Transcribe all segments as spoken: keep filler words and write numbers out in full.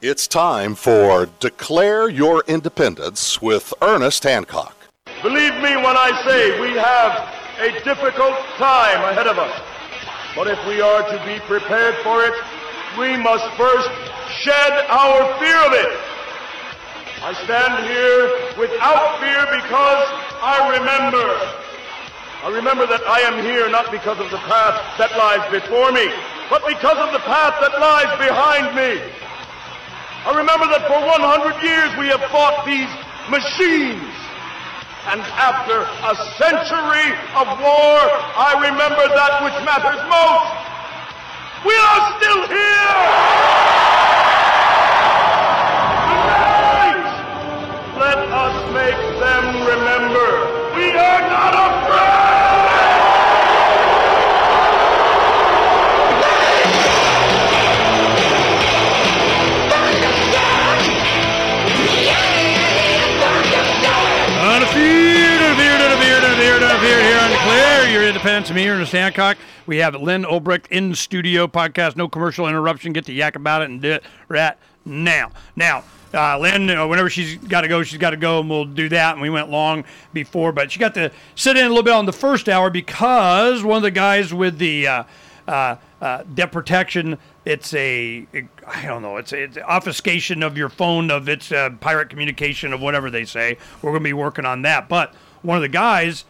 It's time for Declare Your Independence with Ernest Hancock. Believe me when I say we have a difficult time ahead of us. But if we are to be prepared for it, we must first shed our fear of it. I stand here without fear because I remember. I remember that I am here not because of the path that lies before me, but because of the path that lies behind me. I remember that for one hundred years we have fought these machines. And after a century of war, I remember that which matters most. We are still here! Tonight, let us make them remember we are not afraid! Here on Declare Your Independence. I'm here, Ernest Hancock. We have Lynn Ulbricht in studio podcast. No commercial interruption. Get to yak about it and do it right now. Now, uh, Lynn, uh, whenever she's got to go, she's got to go, and we'll do that. And we went long before, but she got to sit in a little bit on the first hour because one of the guys with the uh, uh, uh, debt protection, it's a, I don't know, it's, a, it's obfuscation of your phone, of its uh, pirate communication, of whatever they say. We're going to be working on that. But one of the guys,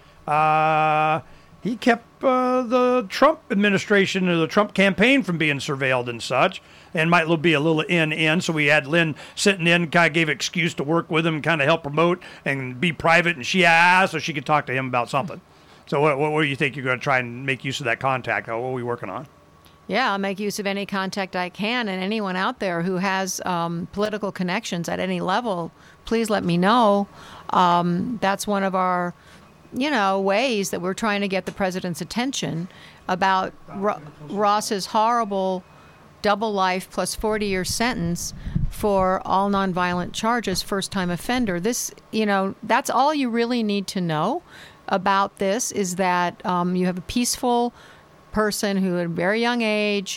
Uh, he kept uh, the Trump administration or the Trump campaign from being surveilled and such, and might be a little in in. So we had Lynn sitting in, kind of gave an excuse to work with him, kind of help promote and be private, and she asked so she could talk to him about something. So what, what, what do you think you're going to try and make use of that contact? What are we working on? Yeah, I'll make use of any contact I can, and anyone out there who has um, political connections at any level, please let me know. Um, that's one of our you know, ways that we're trying to get the president's attention about Ro- Ross's horrible double life plus forty-year sentence for all nonviolent charges, first-time offender. This, you know, that's all you really need to know about this is that um, you have a peaceful person who at a very young age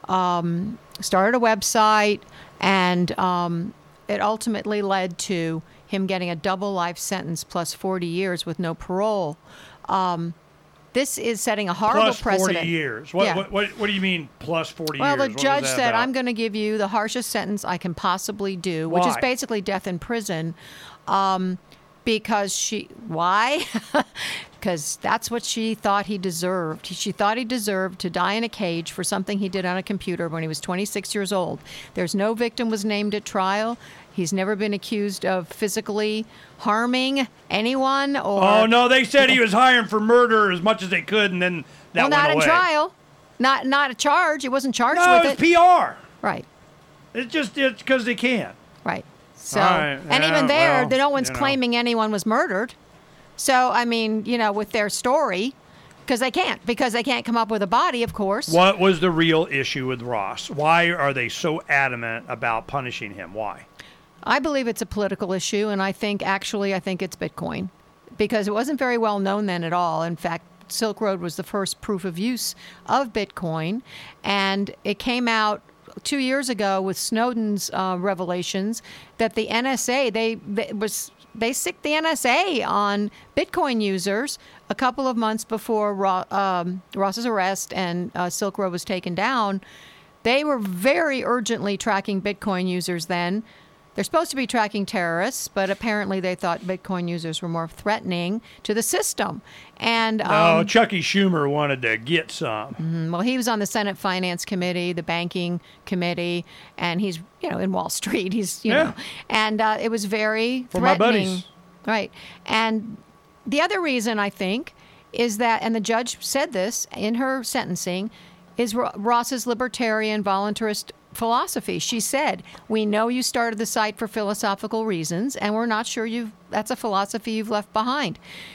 um, started a website, and um, it ultimately led to him getting a double life sentence plus forty years with no parole. Um, this is setting a horrible plus precedent. forty years. What, yeah. what, what, what do you mean plus forty well, years? Well, the what judge said, about? I'm going to give you the harshest sentence I can possibly do, Why? which is basically death in prison. Um, because she, why? Because that's what she thought he deserved. She thought he deserved to die in a cage for something he did on a computer when he was twenty-six years old. There's no victim was named at trial. He's never been accused of physically harming anyone. Or Oh, no, they said he was hiring for murder as much as they could, and then that well, not went in away. trial. Not not a charge. It wasn't charged No, with it's it. P R. Right. It's just it's because they can. Right. So, All right. and Yeah, even there, well, no one's you know. claiming anyone was murdered. So, I mean, you know, with their story, because they can't, because they can't come up with a body, of course. What was the real issue with Ross? Why are they so adamant about punishing him? Why? I believe it's a political issue, and I think, actually, I think it's Bitcoin. Because it wasn't very well known then at all. In fact, Silk Road was the first proof of use of Bitcoin, and it came out two years ago with Snowden's uh, revelations that the N S A, they, they was they sicked the N S A on Bitcoin users a couple of months before Ro- um, Ross's arrest and uh, Silk Road was taken down. They were very urgently tracking Bitcoin users then. They're supposed to be tracking terrorists, but apparently they thought Bitcoin users were more threatening to the system. And um, Oh, Chucky Schumer wanted to get some. mm, well, he was on the Senate Finance Committee, the Banking Committee, and he's, you know, in Wall Street. He's, you Yeah. know, and uh, it was very For my threatening. buddies. Right. And the other reason, I think, is that, and the judge said this in her sentencing, is Ro- Ross's libertarian voluntarist philosophy. She said, we know you started the site for philosophical reasons, and we're not sure you've that's a philosophy you've left behind.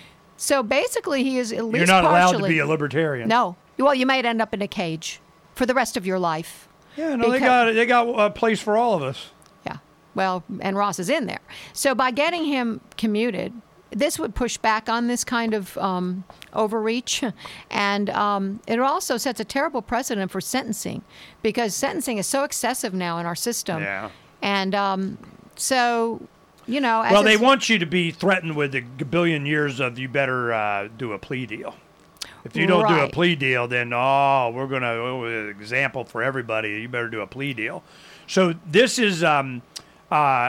So basically, he is at least You're not allowed partially, to be a libertarian. No. Well, you might end up in a cage for the rest of your life. Yeah, no, they Because- got they got a place for all of us. Yeah. Well, and Ross is in there. So by getting him commuted, this would push back on this kind of um, overreach. And um, it also sets a terrible precedent for sentencing, because sentencing is so excessive now in our system. Yeah. And um, so, you know, as Well, they it's- want you to be threatened with a billion years of you better uh, do a plea deal. If you don't do a Right. plea deal, then, oh, we're going to, oh, example for everybody, you better do a plea deal. So this is, um, uh,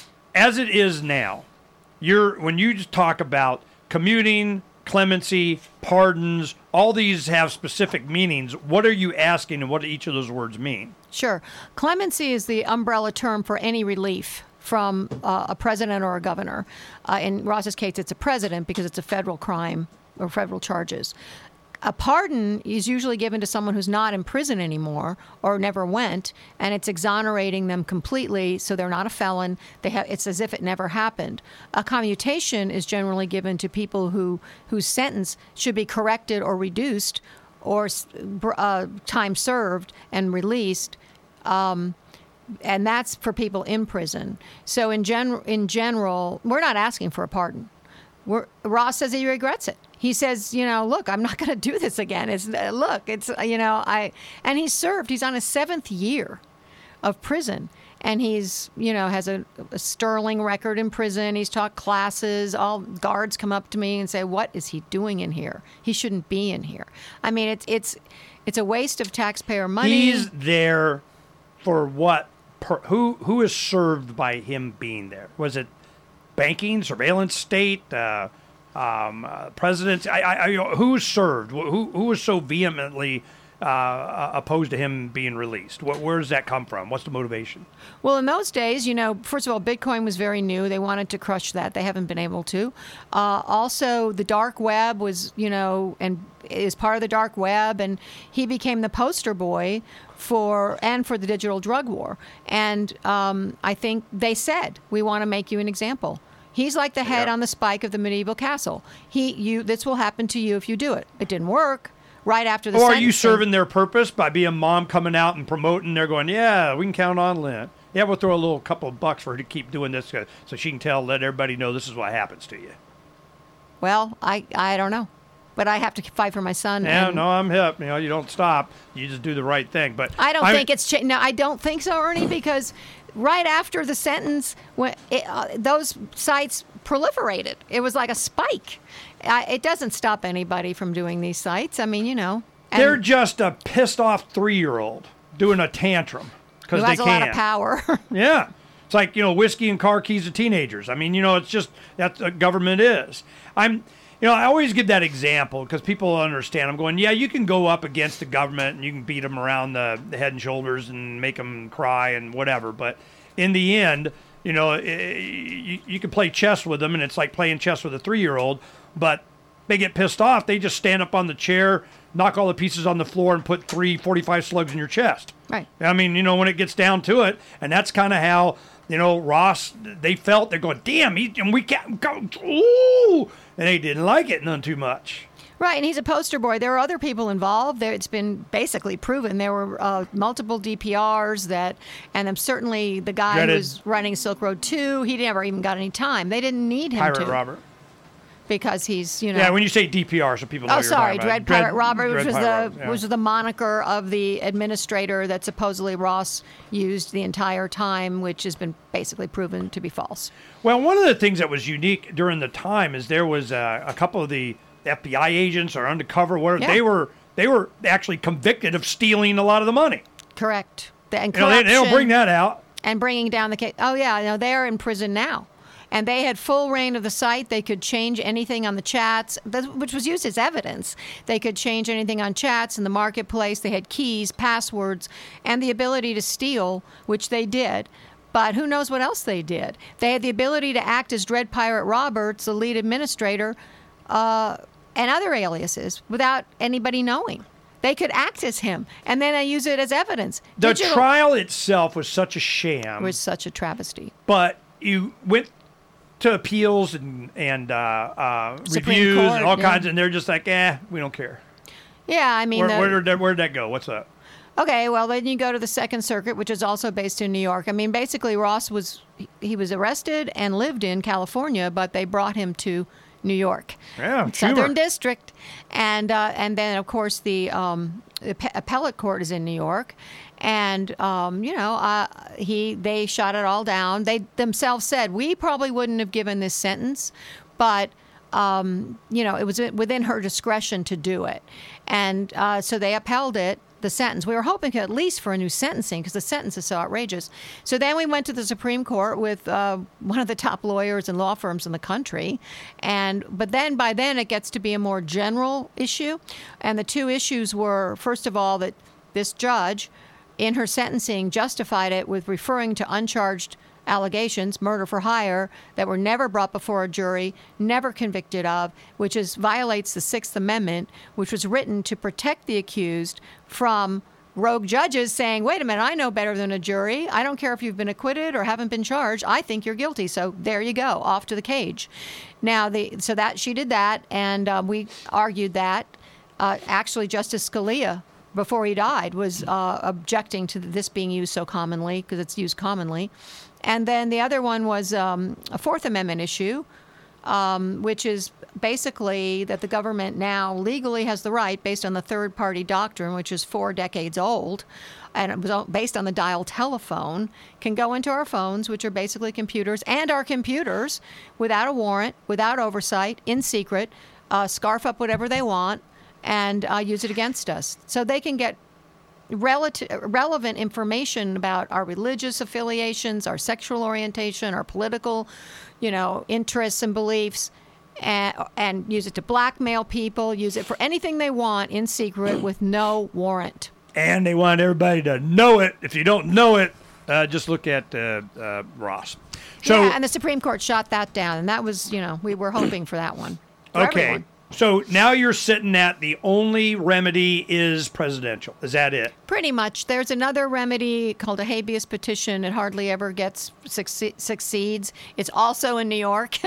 as it is now, you're when you just talk about commuting, clemency, pardons, all these have specific meanings. What are you asking and what do each of those words mean? Sure. Clemency is the umbrella term for any relief from uh, a president or a governor. Uh, in Ross's case, it's a president because it's a federal crime or federal charges. A pardon is usually given to someone who's not in prison anymore or never went, and it's exonerating them completely, so they're not a felon. They have, it's as if it never happened. A commutation is generally given to people who whose sentence should be corrected or reduced, or uh, time served and released. Um, and that's for people in prison. So in gen- in general, we're not asking for a pardon. We're, Ross says he regrets it. He says, you know, look, I'm not going to do this again. It's uh, look, it's uh, you know, I and he's served. He's on his seventh year of prison, and he's you know has a, a sterling record in prison. He's taught classes. All guards come up to me and say, "What is he doing in here? He shouldn't be in here." I mean, it's it's it's a waste of taxpayer money. He's there for what? Per, who who is served by him being there? Was it banking, surveillance state, uh, um, uh, presidents? I, I, I, who served? Who who was so vehemently uh, opposed to him being released? What, where does that come from? What's the motivation? Well, in those days, you know, first of all, Bitcoin was very new. They wanted to crush that. They haven't been able to. Uh, also, the dark web was, you know, and is part of the dark web, and he became the poster boy for and for the digital drug war. And um, I think they said, we want to make you an example. He's like the head Yeah. on the spike of the medieval castle. He, you, this will happen to you if you do it. It didn't work. Right after the Or are you sentencing- serving their purpose by being mom coming out and promoting? They're going, yeah, we can count on Lynn. Yeah, we'll throw a little couple of bucks for her to keep doing this uh, so she can tell, let everybody know this is what happens to you. Well, I, I don't know. But I have to fight for my son. Yeah, and no, I'm hip. You know, you don't stop. You just do the right thing. But I don't I'm- think it's cha- no. I don't think so, Ernie, because right after the sentence, when it, uh, those sites proliferated. It was like a spike. Uh, it doesn't stop anybody from doing these sites. I mean, you know, and They're just a pissed off three-year-old doing a tantrum because who they has a can. lot of power. Yeah. It's like, you know, whiskey and car keys to teenagers. I mean, you know, it's just that's what government is. I'm, you know, I always give that example because people understand. I'm going, yeah, you can go up against the government and you can beat them around the, the head and shoulders and make them cry and whatever. But in the end, you know, eh, you, you can play chess with them and it's like playing chess with a three-year-old. But they get pissed off. They just stand up on the chair, knock all the pieces on the floor, and put three forty-five slugs in your chest. Right. I mean, you know, when it gets down to it, and that's kind of how, you know, Ross, they felt, they're going, damn, he, and we can't go, ooh, and they didn't like it none too much. Right, and he's a poster boy. There are other people involved. There, it's been basically proven there were uh, multiple D P Rs that, and then certainly the guy Dreaded. who was running Silk Road two, he never even got any time. They didn't need him Pirate to Robert. because he's, you know. Yeah, when you say D P R, so people know Oh, what you're sorry, talking about. Dread Pirate Robert, which Dread was Pirate the Robert, yeah. was the moniker of the administrator that supposedly Ross used the entire time, which has been basically proven to be false. Well, one of the things that was unique during the time is there was uh, a couple of the F B I agents or undercover, where Yeah. they were they were actually convicted of stealing a lot of the money. Correct. The, and You know, they, they don't bring that out. and bringing down the case. Oh yeah, no, they are in prison now, and they had full reign of the site. They could change anything on the chats, that- which was used as evidence. They could change anything on chats in the marketplace. They had keys, passwords, and the ability to steal, which they did. But who knows what else they did? They had the ability to act as Dread Pirate Roberts, the lead administrator, uh, and other aliases without anybody knowing. They could act as him, and then they use it as evidence. The Digital trial itself was such a sham. was such a travesty. But you went to appeals and and uh, uh, Supreme reviews Court, and all yeah. kinds, and they're just like, eh, we don't care. Yeah, I mean, Where, the- where did that, where did that go? What's up? okay, well, then you go to the Second Circuit, which is also based in New York. I mean, basically, Ross was he- he was arrested and lived in California, but they brought him to New York, Yeah, Southern Schumer. District, and uh, and then of course the um, the pe- appellate court is in New York, And um, you know, uh, he they shot it all down. They themselves said we probably wouldn't have given this sentence, but um, you know, it was within her discretion to do it, and uh, so they upheld it. The sentence. We were hoping at least for a new sentencing because the sentence is so outrageous. So then we went to the Supreme Court with uh, one of the top lawyers and law firms in the country, and but then by then it gets to be a more general issue, and the two issues were, first of all, that this judge, in her sentencing, justified it with referring to uncharged allegations, murder for hire, that were never brought before a jury, never convicted of, which is violates the Sixth Amendment, which was written to protect the accused from rogue judges saying, wait a minute, I know better than a jury. I don't care if you've been acquitted or haven't been charged. I think you're guilty. So there you go, off to the cage. Now, the so that she did that, and uh, we argued that. Uh, actually, Justice Scalia, before he died, was uh, objecting to this being used so commonly, because it's used commonly. And then the other one was um, a Fourth Amendment issue, um, which is basically that the government now legally has the right, based on the third-party doctrine, which is four decades old, and it was based on the dial telephone, can go into our phones, which are basically computers, and our computers, without a warrant, without oversight, in secret, uh, scarf up whatever they want, and uh, use it against us. So they can get Relative, relevant information about our religious affiliations, our sexual orientation, our political, you know, interests and beliefs, and, and use it to blackmail people, use it for anything they want in secret with no warrant. And they want everybody to know it. If you don't know it, uh, just look at uh, uh, Ross. So, yeah, and the Supreme Court shot that down, and that was, you know, we were hoping for that one. For okay. everyone. So now you're sitting at the only remedy is presidential. Is that it? Pretty much. There's another remedy called a habeas petition. It hardly ever gets succe- succeeds. It's also in New York.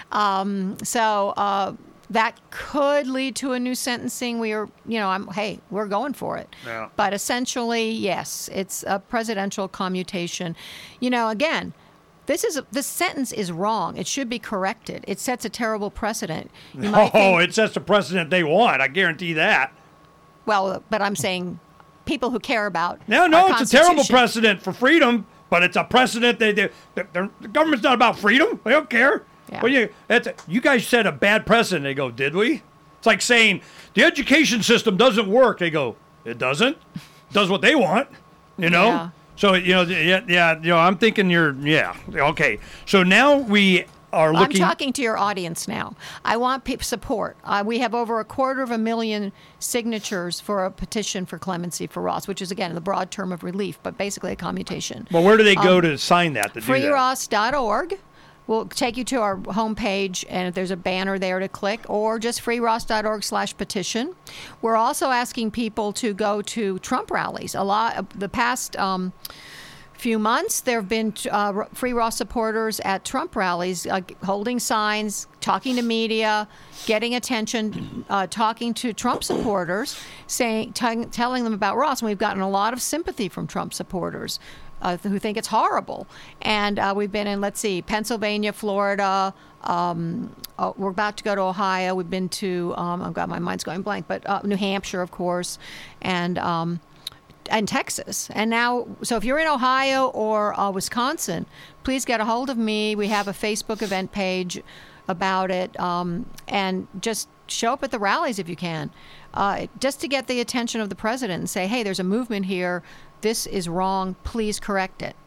um, so uh, that could lead to a new sentencing. We are, you know, I'm, hey, we're going for it. Yeah. But essentially, yes, it's a presidential commutation. You know, again, This is a, this sentence is wrong. It should be corrected. It sets a terrible precedent. You Oh, might think, it sets the precedent they want. I guarantee that. well, but I'm saying people who care about No, no, our it's a terrible Constitution. precedent for freedom, but it's a precedent. They, they, they're- the government's not about freedom. They don't care. Yeah. Well, you, that's, you guys set a bad precedent. They go, did we? It's like saying the education system doesn't work. They go, it doesn't. It does what they want, you know? Yeah. So, you know, yeah, yeah, you know, I'm thinking you're, yeah, okay. So now we are I'm looking. talking to your audience now. I want pe- support. Uh, we have over a quarter of a million signatures for a petition for clemency for Ross, which is, again, the broad term of relief, but basically a commutation. Well, where do they go to sign that, to do that? free ross dot org will take you to our homepage, and there's a banner there to click, or just free ross dot org slash petition. We're also asking people to go to Trump rallies. A lot, the past um, few months, there have been uh, Free Ross supporters at Trump rallies, uh, holding signs, talking to media, getting attention, uh, talking to Trump supporters, saying, t- telling them about Ross. And we've gotten a lot of sympathy from Trump supporters. Uh, who think it's horrible. And uh, we've been in, let's see, Pennsylvania, Florida. Um, oh, we're about to go to Ohio. We've been to, um, I've got my mind's going blank, but uh, New Hampshire, of course, and um, and Texas. And now, so if you're in Ohio or uh, Wisconsin, please get a hold of me. We have a Facebook event page about it, um, and just show up at the rallies if you can, uh, just to get the attention of the president and say, hey, there's a movement here. This is wrong. Please correct it.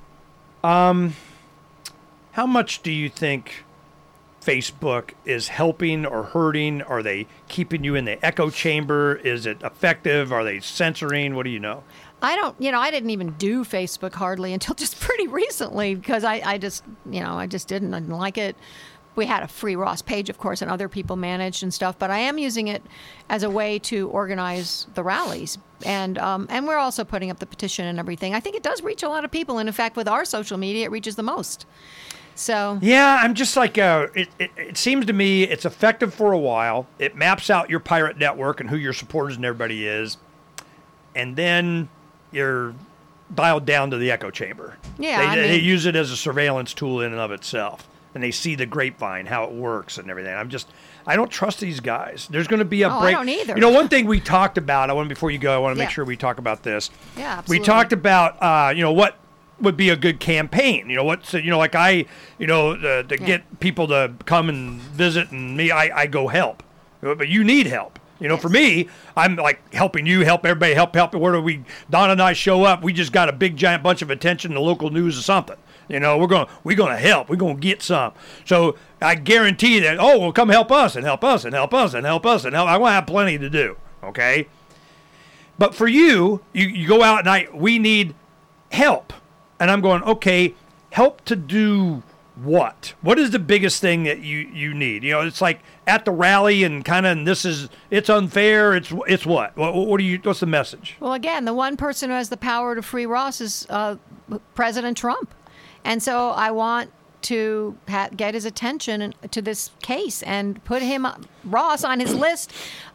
Um, how much do you think Facebook is helping or hurting? Are they keeping you in the echo chamber? Is it effective? Are they censoring? What do you know? I don't, you know, I didn't even do Facebook hardly until just pretty recently because I, I just, you know, I just didn't, I didn't like it. We had a Free Ross page, of course, and other people managed and stuff, but I am using it as a way to organize the rallies. And um, and we're also putting up the petition and everything. I think it does reach a lot of people. And in fact, with our social media, it reaches the most. So Yeah, I'm just like, uh, it, it, it seems to me it's effective for a while. It maps out your pirate network and who your supporters and everybody is. And then you're dialed down to the echo chamber. Yeah, They, I they mean- use it as a surveillance tool in and of itself. and they see the grapevine, how it works and everything. I'm just, I don't trust these guys. There's going to be a Oh, I break. don't either. You know, one thing we talked about, I want before you go, I want to make Yeah. sure we talk about this. Yeah, We absolutely. talked about, uh, you know, what would be a good campaign. You know, what's, you know, like I, you know, uh, to Yeah. get people to come and visit and me, I, I go help. But you need help. You know, for me, I'm like helping you, help everybody, help, help. Where do we, Don and I show up, we just got a big giant bunch of attention in the local news or something. You know, we're going we're going to help. We're going to get some. So I guarantee that, oh, well, come help us and help us and help us and help us and help. I want to have plenty to do, okay? But for you, you, you go out and I, we need help. And I'm going, okay, help to do what? What is the biggest thing that you, you need? You know, it's like at the rally and kind of, this is, it's unfair. It's it's what? What, what do you, what's the message? Well, again, the one person who has the power to free Ross is uh, President Trump. And so I want to ha- get his attention to this case and put him, Ross, on his list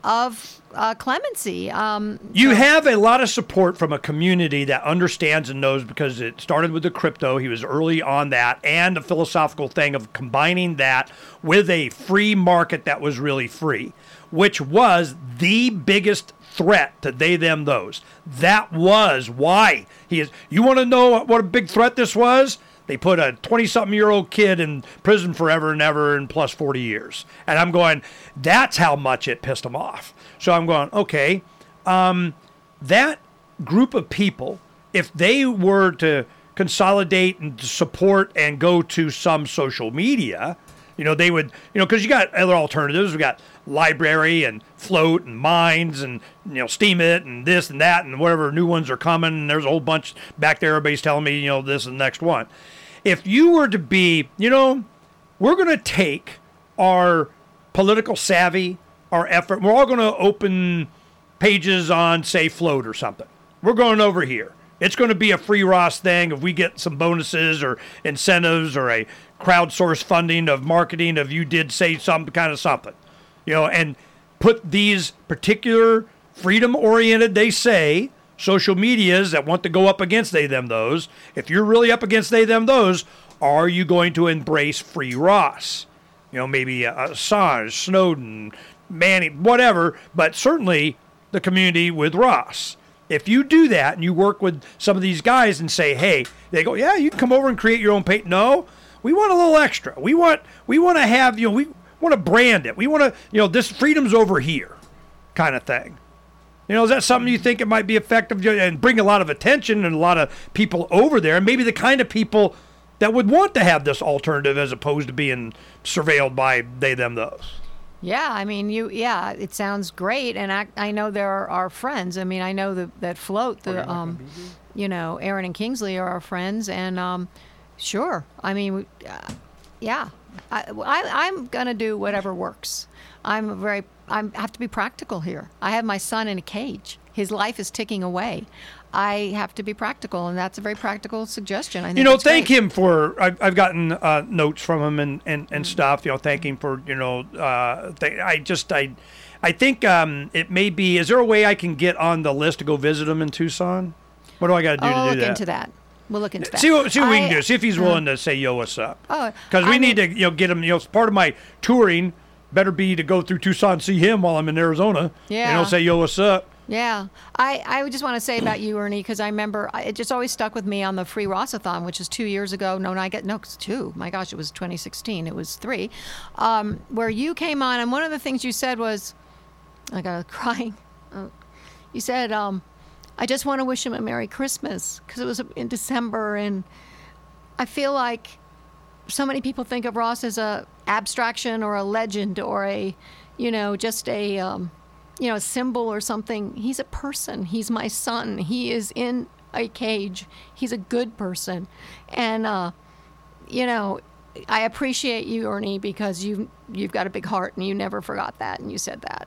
of uh, clemency. Um, You so- have a lot of support from a community that understands and knows, because it started with the crypto. He was early on that, and the philosophical thing of combining that with a free market that was really free, which was the biggest threat to they, them, those. That was why he is. You want to know what a big threat this was? They put a twenty-something-year-old kid in prison forever and ever and plus forty years. And I'm going, that's how much it pissed him off. So I'm going, okay, um, that group of people, if they were to consolidate and to support and go to some social media, you know, they would, you know, because you got other alternatives. We got Library and Float and Minds and, you know, Steam It and this and that and whatever new ones are coming. And there's a whole bunch back there. Everybody's telling me, you know, this is the next one. If you were to be, you know, we're going to take our political savvy, our effort, we're all going to open pages on, say, Float or something. We're going over here. It's going to be a free Ross thing if we get some bonuses or incentives or a crowdsource funding of marketing if you did say some kind of something, you know, and put these particular freedom-oriented, they say, social medias that want to go up against they, them, those. If you're really up against they, them, those, are you going to embrace free Ross? You know, maybe uh, Assange, Snowden, Manning, whatever, but certainly the community with Ross. If you do that and you work with some of these guys and say, hey, they go, yeah, you can come over and create your own page. No, we want a little extra. We want we want to have, you know, we want to brand it. We want to, you know, this freedom's over here kind of thing. You know, is that something you think it might be effective and bring a lot of attention and a lot of people over there, and maybe the kind of people that would want to have this alternative as opposed to being surveilled by they, them, those? Yeah, I mean, you. Yeah, it sounds great, and I, I know there are our friends. I mean, I know the, that Float, the um, you know, Aaron and Kingsley are our friends, and um, sure. I mean, we- uh, yeah, I, I I'm gonna do whatever works. I'm very. I have to be practical here. I have my son in a cage. His life is ticking away. I have to be practical, and that's a very practical suggestion. I think You know, that's thank great. him for. I've, I've gotten uh, notes from him and, and, and stuff. You know, thank him for. You know, uh, th- I just I, I think um, it may be. Is there a way I can get on the list to go visit him in Tucson? What do I got to do Oh, to we'll do look that? into that. We'll look into that. See what see what we can I- do. See if he's willing to say yo, what's up? Oh, because we I need mean- to you know get him. You know, part of my touring better be to go through Tucson and see him while I'm in Arizona. Yeah. You know, say yo, what's up? Yeah, I, I just want to say about you, Ernie, because I remember I- it just always stuck with me on the Free Rossathon, which is two years ago. No, no, I get no, it's two. My gosh, it was twenty sixteen. It was three, um, where you came on, and one of the things you said was, I got crying. Uh, you said, um, "I just want to wish him a Merry Christmas," because it was in December, and I feel like so many people think of Ross as a abstraction or a legend or a, you know, just a. Um, you know, a symbol or something. He's a person. He's my son. He is in a cage. He's a good person. And, uh, you know, I appreciate you, Ernie, because you, you've got a big heart and you never forgot that. And you said that.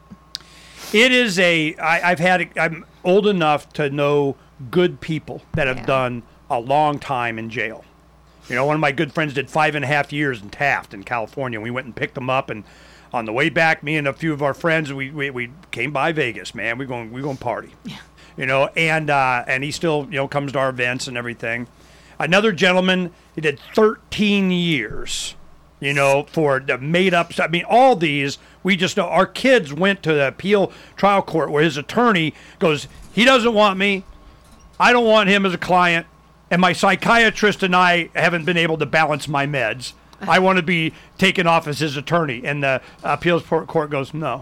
It is a. I, I've had. I'm old enough to know good people that have Yeah. done a long time in jail. You know, one of my good friends did five and a half years in Taft in California. We went and picked him up, and on the way back, me and a few of our friends, we we, we came by Vegas. Man, we're going we going to party. Yeah. You know, and uh, and he still you know comes to our events and everything. Another gentleman, he did thirteen years you know, for the made up. I mean, all these, we just know our kids went to the appeal trial court where his attorney goes, he doesn't want me. I don't want him as a client. And my psychiatrist and I haven't been able to balance my meds. I want to be taken off as his attorney. And the appeals court goes, no.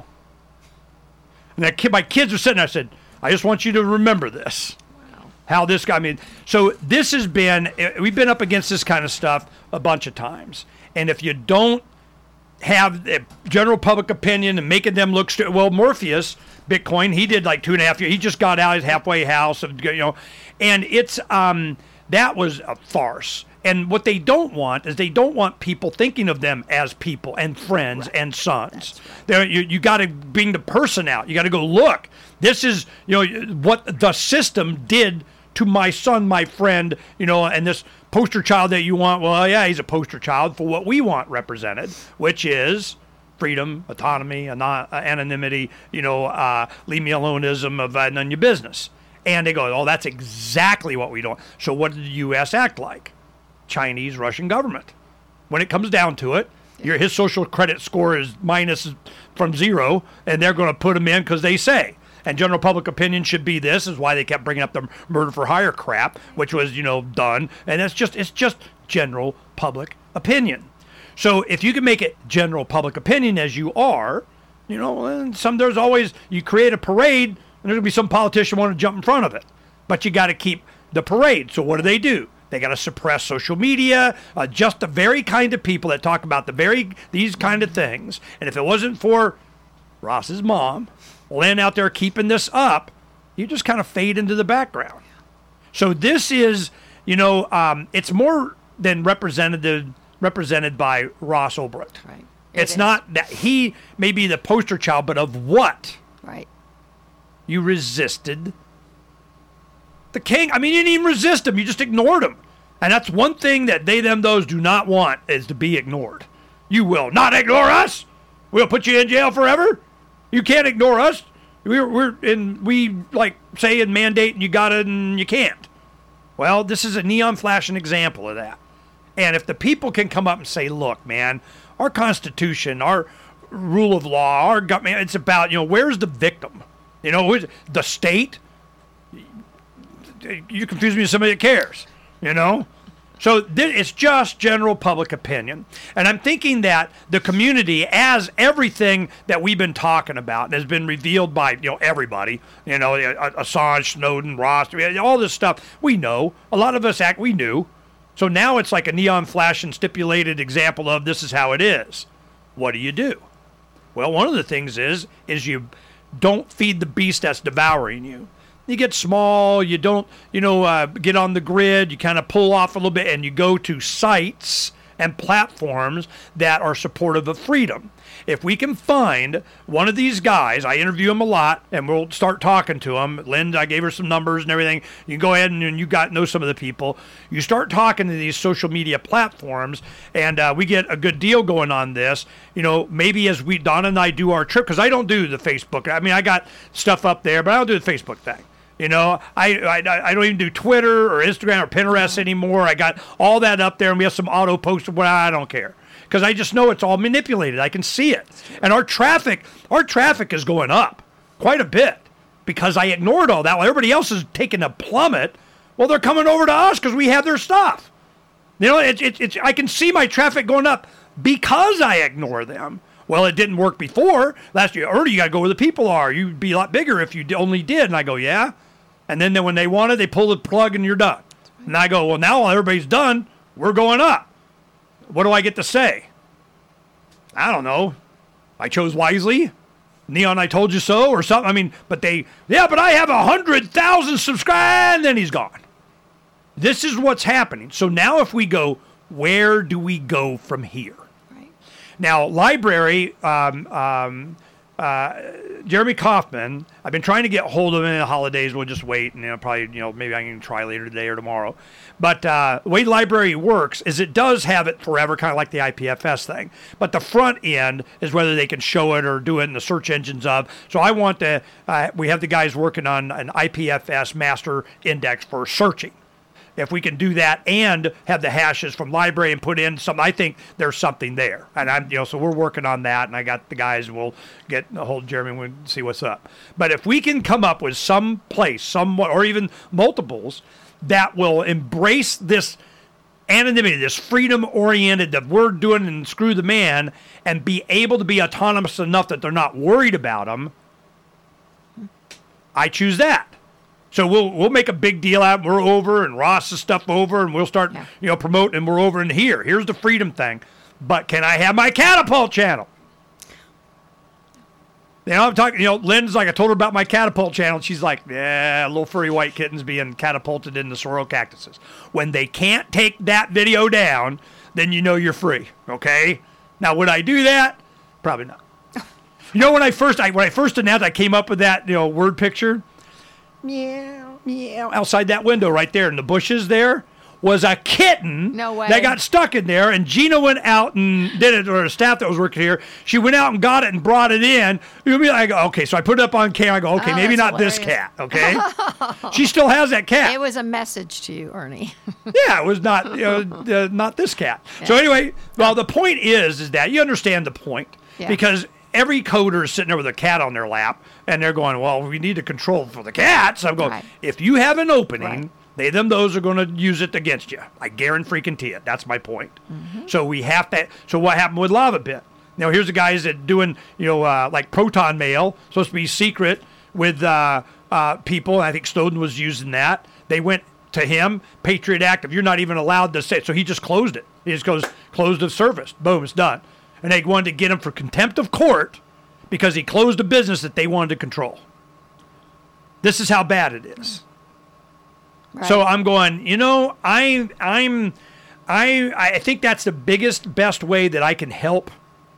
And that kid, my kids are sitting there. I said, I just want you to remember this. Wow. How this guy, I mean, so this has been, we've been up against this kind of stuff a bunch of times. And if you don't have the general public opinion and making them look stupid, well, Morpheus, Bitcoin, he did like two and a half years. He just got out his halfway house, of, you know, and it's, um, that was a farce. And what they don't want is they don't want people thinking of them as people and friends right. and sons. Right. You, you got to bring the person out. You got to go, look, this is, you know, what the system did to my son, my friend, you know, and this poster child that you want. Well, yeah, he's a poster child for what we want represented, which is freedom, autonomy, anon- anonymity, you know, uh, leave me aloneism of uh, none of your business. And they go, oh, that's exactly what we don't. So what did the U S act like? Chinese, Russian government. When it comes down to it, your his social credit score is minus from zero, and they're going to put him in because they say. And general public opinion should be this, is why they kept bringing up the murder for hire crap, which was, you know, done. And it's just it's just general public opinion. So if you can make it general public opinion as you are, you know, and some there's always, you create a parade, and there's going to be some politician want to jump in front of it. But you got to keep the parade. So what do they do? They got to suppress social media, uh, just the very kind of people that talk about the very these kind of things. And if it wasn't for Ross's mom, Lynn out there keeping this up, you just kind of fade into the background. So this is, you know, um, it's more than represented represented by Ross Ulbricht. Right. It it's is. not that he may be the poster child, but of what? Right. You resisted the king. I mean, you didn't even resist him. You just ignored him. And that's one thing that they, them, those do not want, is to be ignored. You will not ignore us. We'll put you in jail forever. You can't ignore us. We're, we're in, we like say and mandate and you got it and you can't. Well, this is a neon flashing example of that. And if the people can come up and say, look, man, our Constitution, our rule of law, our government, it's about, you know, where's the victim? You know, the state? You confuse me with somebody that cares, you know? So th- it's just general public opinion. And I'm thinking that the community, as everything that we've been talking about has been revealed by, you know, everybody, you know, Assange, Snowden, Ross, all this stuff, we know. A lot of us act, we knew. So now it's like a neon flash and stipulated example of this is how it is. What do you do? Well, one of the things is, is you don't feed the beast that's devouring you. You get small, you don't, you know, uh, get on the grid, you kind of pull off a little bit, and you go to sites and platforms that are supportive of freedom. If we can find one of these guys, I interview him a lot, and we'll start talking to him. Lynn, I gave her some numbers and everything. You can go ahead and, and you got know some of the people. You start talking to these social media platforms, and uh, we get a good deal going on this. You know, maybe as we, Donna and I do our trip, because I don't do the Facebook. I mean, I got stuff up there, but I don't do the Facebook thing. You know, I, I I don't even do Twitter or Instagram or Pinterest anymore. I got all that up there, and we have some auto posts. Well, I don't care, because I just know it's all manipulated. I can see it, and our traffic, our traffic is going up quite a bit because I ignored all that while everybody else is taking a plummet. Well, they're coming over to us because we have their stuff. You know, it's it's it's. I can see my traffic going up because I ignore them. Well, it didn't work before last year. Early, you got to go where the people are. You'd be a lot bigger if you only did. And I go, yeah. And then when they want it, they pull the plug and you're done. And I go, well, now everybody's done. We're going up. What do I get to say? I don't know. I chose wisely. Neon, I told you so, or something. I mean, but they, yeah, but I have one hundred thousand subscribers, and then he's gone. This is what's happening. So now if we go, where do we go from here? Right. Now, library, um, um, uh, Jeremy Kaufman, I've been trying to get hold of him in the holidays. We'll just wait, and you know, probably, you know, maybe I can try later today or tomorrow. But uh, the way library works is it does have it forever, kind of like the I P F S thing. But the front end is whether they can show it or do it in the search engines of. So I want to, uh, we have the guys working on an I P F S master index for searching. if we can do that and have the hashes from library and put in some, I think there's something there. And I'm, you know, so we're working on that. And I got the guys, we'll get a hold of Jeremy and we'll see what's up. But if we can come up with some place, some, or even multiples that will embrace this anonymity, this freedom oriented that we're doing and screw the man, and be able to be autonomous enough that they're not worried about them, I choose that. So we'll we'll make a big deal out. We're over, and Ross's stuff over, and we'll start Yeah. you know promoting. And we're over in here. Here's the freedom thing. But can I have my catapult channel? You know, I'm talking. You know, Lynn's like I told her about my catapult channel. And she's like, yeah, little furry white kittens being catapulted into sorrel cactuses. When they can't take that video down, then you know you're free. Okay. Now, would I do that? Probably not. You know, when I first I when I first announced, I came up with that you know word picture. Meow, meow. Outside that window right there in the bushes there was a kitten No way. that got stuck in there, and Gina went out and did it, or the staff that was working here, she went out and got it and brought it in. You'll be like, okay, so I put it up on camera. I go, okay, Oh, maybe that's not this hilarious. cat, okay? She still has that cat. It was a message to you, Ernie. Yeah, it was not you know, uh, not this cat. So anyway, well, the point is, is that you understand the point Yeah. because every coder is sitting there with a cat on their lap, and they're going, well, we need to control for the cat. So I'm going, Right. if you have an opening, Right. they, them, those are going to use it against you. I guarantee it. That's my point. Mm-hmm. So we have to, so what happened with Lava Bit? Now, here's the guys that doing, you know, uh, like Proton Mail, supposed to be secret with uh, uh, people. I think Snowden was using that. They went to him, Patriot Act, if you're not even allowed to say it. So he just closed it. He just goes, closed of service. Boom, it's done. And they wanted to get him for contempt of court because he closed a business that they wanted to control. This is how bad it is. Right. So I'm going, you know, I, I'm, I, I think that's the biggest, best way that I can help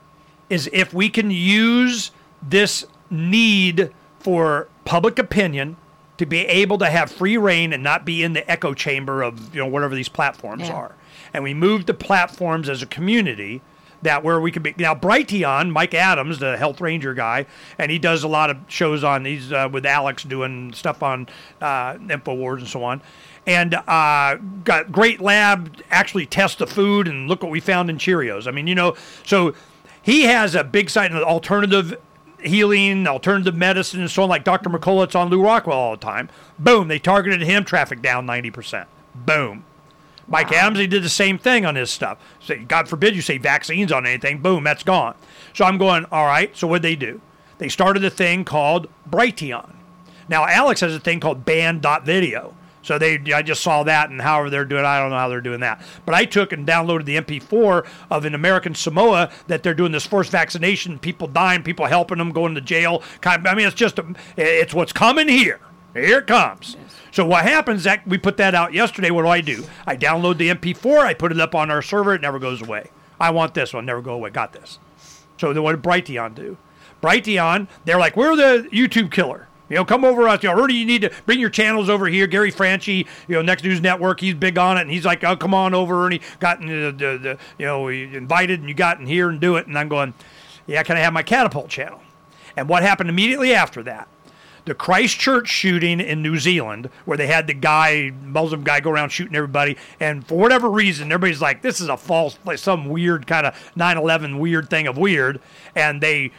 is if we can use this need for public opinion to be able to have free reign and not be in the echo chamber of, you know, whatever these platforms Yeah. are. And we move the platforms as a community that where we can be. Now, Brighteon, Mike Adams, the health ranger guy, and he does a lot of shows on, he's uh, with Alex doing stuff on uh, InfoWars and so on. And uh, got great lab, actually test the food and look what we found in Cheerios. I mean, you know, so he has a big site in alternative healing, alternative medicine, and so on, like Doctor McCullough's on Lou Rockwell all the time. Boom, they targeted him, traffic down ninety percent. Boom. Mike Adams, he did the same thing on his stuff. So God forbid you say vaccines on anything, boom, that's gone. So I'm going, all right, so what'd they do? They started a thing called Brighteon. Now, Alex has a thing called band.video. So they, I just saw that, and however they're doing, I don't know how they're doing that. But I took and downloaded the M P four of an American Samoa that they're doing this forced vaccination, people dying, people helping them, going to jail. Kind of, I mean, it's just, a, it's what's coming here. Here it comes. So what happens, that we put that out yesterday, what do I do? I download the M P four, I put it up on our server, it never goes away. I want this one, never go away, got this. So then what did Brighteon do? Brighteon, they're like, we're the YouTube killer. You know, come over us. You know, Ernie, you need to bring your channels over here. Gary Franchi, you know, Next News Network, he's big on it. And he's like, oh, come on over, Ernie. Got in the, the, the, you know, we invited and you got in here and do it. And I'm going, yeah, can I have my catapult channel? And what happened immediately after that? The Christchurch shooting in New Zealand, where they had the guy, Muslim guy, go around shooting everybody. And for whatever reason, everybody's like, this is a false, like some weird kind of nine eleven weird thing of weird. And they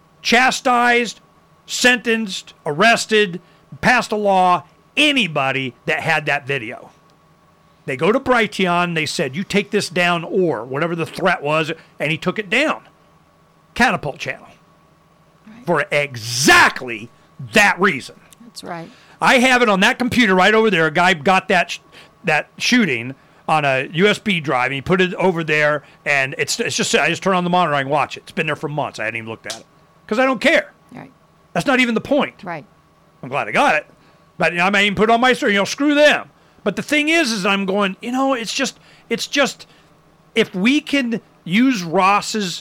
chastised, sentenced, arrested, passed a law, anybody that had that video. They go to Brighteon, they said, you take this down or whatever the threat was, and he took it down. Catapult channel. Right. For exactly that reason. That's right. I have it on that computer right over there. A guy got that sh- that shooting on a U S B drive, and he put it over there, and it's it's just, I just turn on the monitor and watch it. It's been there for months. I hadn't even looked at it because I don't care. Right. That's not even the point. Right. I'm glad I got it. But you know, I may even put it on my server, you know, screw them. But the thing is, is I'm going, you know, it's just, it's just, if we can use Ross's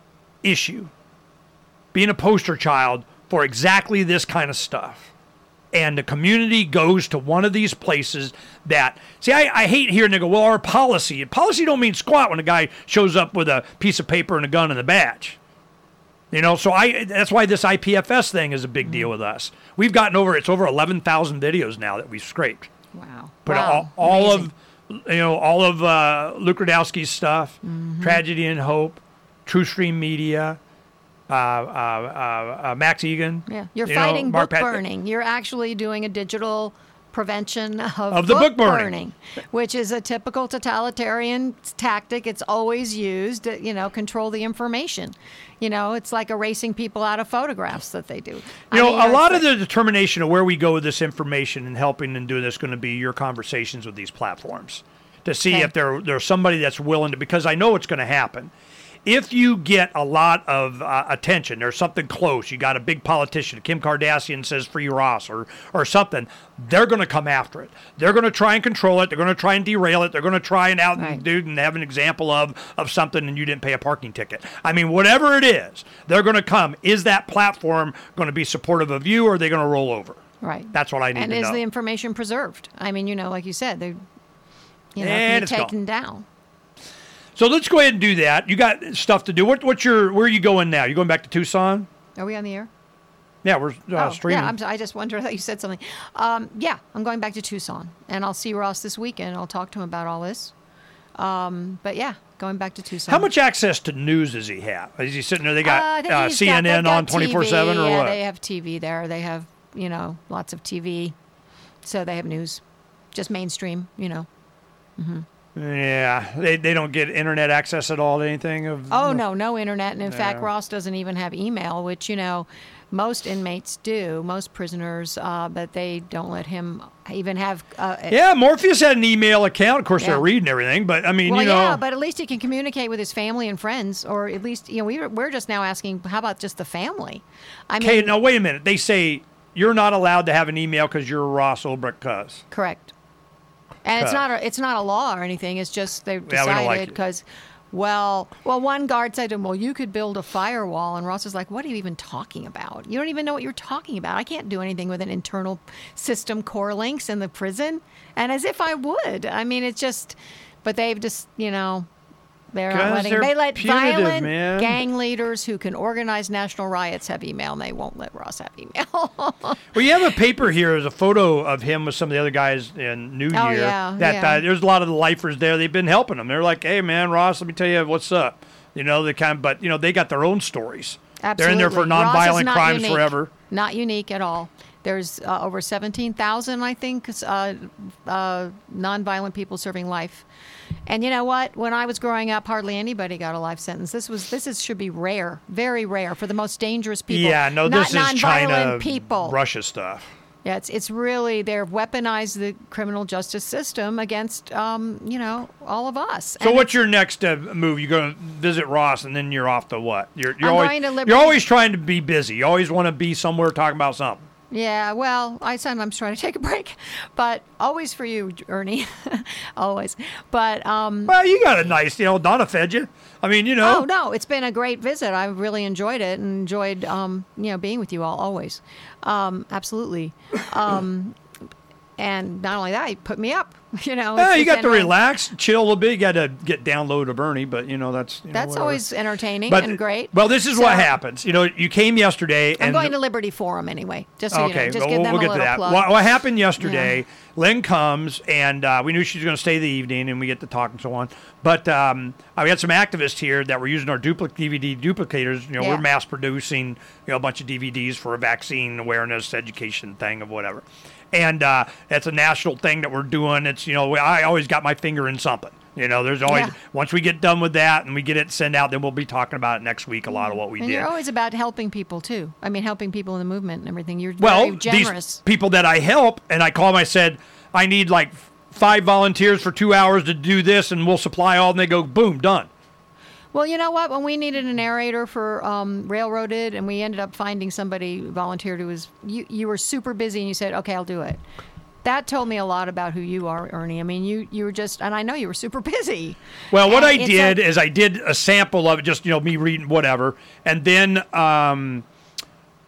issue, being a poster child for exactly this kind of stuff, and the community goes to one of these places that, see, I, I hate hearing they go, well, our policy, policy don't mean squat when a guy shows up with a piece of paper and a gun and a badge. You know, so I that's why this I P F S thing is a big deal with us. We've gotten over, it's over eleven thousand videos now that we've scraped. Wow. Put wow. all, all Amazing. of, you know, all of uh, Luke Radowski's stuff, Mm-hmm. Tragedy and Hope, True Stream Media, uh, uh, uh, uh, Max Egan. Yeah, you're you know, fighting Mark book Pat- burning. You're actually doing a digital prevention of, Of the book burning. which is a typical totalitarian tactic. It's always used, to, you know, control the information. You know, it's like erasing people out of photographs that they do. You I know, mean, a it's lot like- of the determination of where we go with this information and helping and doing this is going to be your conversations with these platforms to see Okay. if there there's somebody that's willing to, because I know it's going to happen. If you get a lot of uh, attention, there's something close, you got a big politician, Kim Kardashian says free Ross or, or something, they're going to come after it. They're going to try and control it. They're going to try and derail it. They're going to try and out Right. and do and have an example of, of something and you didn't pay a parking ticket. I mean, whatever it is, they're going to come. Is that platform going to be supportive of you or are they going to roll over? Right. That's what I need and to is know. the information preserved? I mean, you know, like you said, they're you know, And can it's be gone. taken down. So let's go ahead and do that. You got stuff to do. What, what's your? Where are you going now? You going back to Tucson? Are we on the air? Yeah, we're uh, oh, streaming. yeah. I'm, I just wondered that you said something. Um, yeah, I'm going back to Tucson, and I'll see Ross this weekend. I'll talk to him about all this. Um, but yeah, going back to Tucson. How much access to news does he have? Is he sitting there? They Uh, got I think uh, he's C N N got- they've on got twenty-four seven T V. or yeah, what? they have T V there. They have, you know, lots of T V. So they have news, just mainstream, you know. Yeah, they they don't get internet access at all to anything of. Oh, no, no internet. And in fact, Yeah. Ross doesn't even have email, which, you know, most inmates do, most prisoners, uh, but they don't let him even have. Uh, Yeah, Morpheus had an email account. Of course, Yeah. they're reading everything, but I mean, Well, you know. yeah, but at least he can communicate with his family and friends, or at least, you know, we, we're just now asking, how about just the family? I mean, Okay, now wait a minute. They say you're not allowed to have an email because you're a Ross Ulbricht cuz. correct. And it's Okay. not a, it's not a law or anything. It's just they we don't like decided it. because, well, well, one guard said to him, "Well, you could build a firewall," and Ross is like, "What are you even talking about? You don't even know what you're talking about. I can't do anything with an internal system core links in the prison." And as if I would. I mean, it's just, but they've just, you know. They're not 'Cause letting. they're They let punitive, violent man. gang leaders who can organize national riots have email, and they won't let Ross have email. Well, you have a paper here. There's a photo of him with some of the other guys in New Oh, Year. yeah, that yeah. Uh, there's a lot of the lifers there. They've been helping them. They're like, "Hey, man, Ross, let me tell you what's up." You know, they kind of, but you know, they got their own stories. Absolutely. They're in there for Ross is nonviolent not crimes unique. forever. Not unique at all. There's uh, over seventeen thousand, I think, uh, uh, nonviolent people serving life. And you know what? When I was growing up, hardly anybody got a life sentence. This was this is should be rare, very rare for the most dangerous people. Yeah, no, not this is nonviolent China, people. Russia stuff. Yeah, it's it's really they've weaponized the criminal justice system against um, you know all of us. So And what's your next uh, move? You're going to visit Ross, and then you're off to what? You're, you're I'm always going to Liberty- you're always trying to be busy. You always want to be somewhere talking about something. Yeah, well, I sometimes try to take a break, but always for you, Ernie, always. But um, Well, you got a nice, you know, Donna fed you. I mean, you know. oh no, it's been a great visit. I really enjoyed it and enjoyed um, you know being with you all always, um, absolutely. Um, and not only that, he put me up. You know, Yeah, it's- you it's got to enter- relax, chill a little bit. You got to get down low to Bernie, but you know that's you know, That's whatever. always entertaining But- and great. Well, this is So, what happens. You know, you came yesterday, I'm and going to Liberty Forum anyway, just so okay, you know, just well, give we'll, them we'll a get to little that. plug. What, what happened yesterday? Lynn comes, and uh, we knew she was going to stay the evening, and we get to talk and so on. But um, uh, we had some activists here that were using our dupli- D V D duplicators. You know, Yeah. we're mass producing, you know, a bunch of D V Ds for a vaccine awareness education thing of whatever. And uh, it's a national thing that we're doing. It's, you know, I always got my finger in something. You know, there's always, Yeah. once we get done with that and we get it sent out, then we'll be talking about it next week, a lot of what we And did. you're always about helping people too. I mean, helping people in the movement and everything. You're Well, very generous. these people that I help, and I call them, I said, I need like f- five volunteers for two hours to do this, and we'll supply all, and they go, boom, done. Well, you know what? When we needed a narrator for um, Railroaded, and we ended up finding somebody who volunteered who was you. You were super busy, and you said, "Okay, I'll do it." That told me a lot about who you are, Ernie. I mean, you you were just, and I know you were super busy. Well, what And I it's did a- is I did a sample of it, just, you know, me reading whatever, and then um,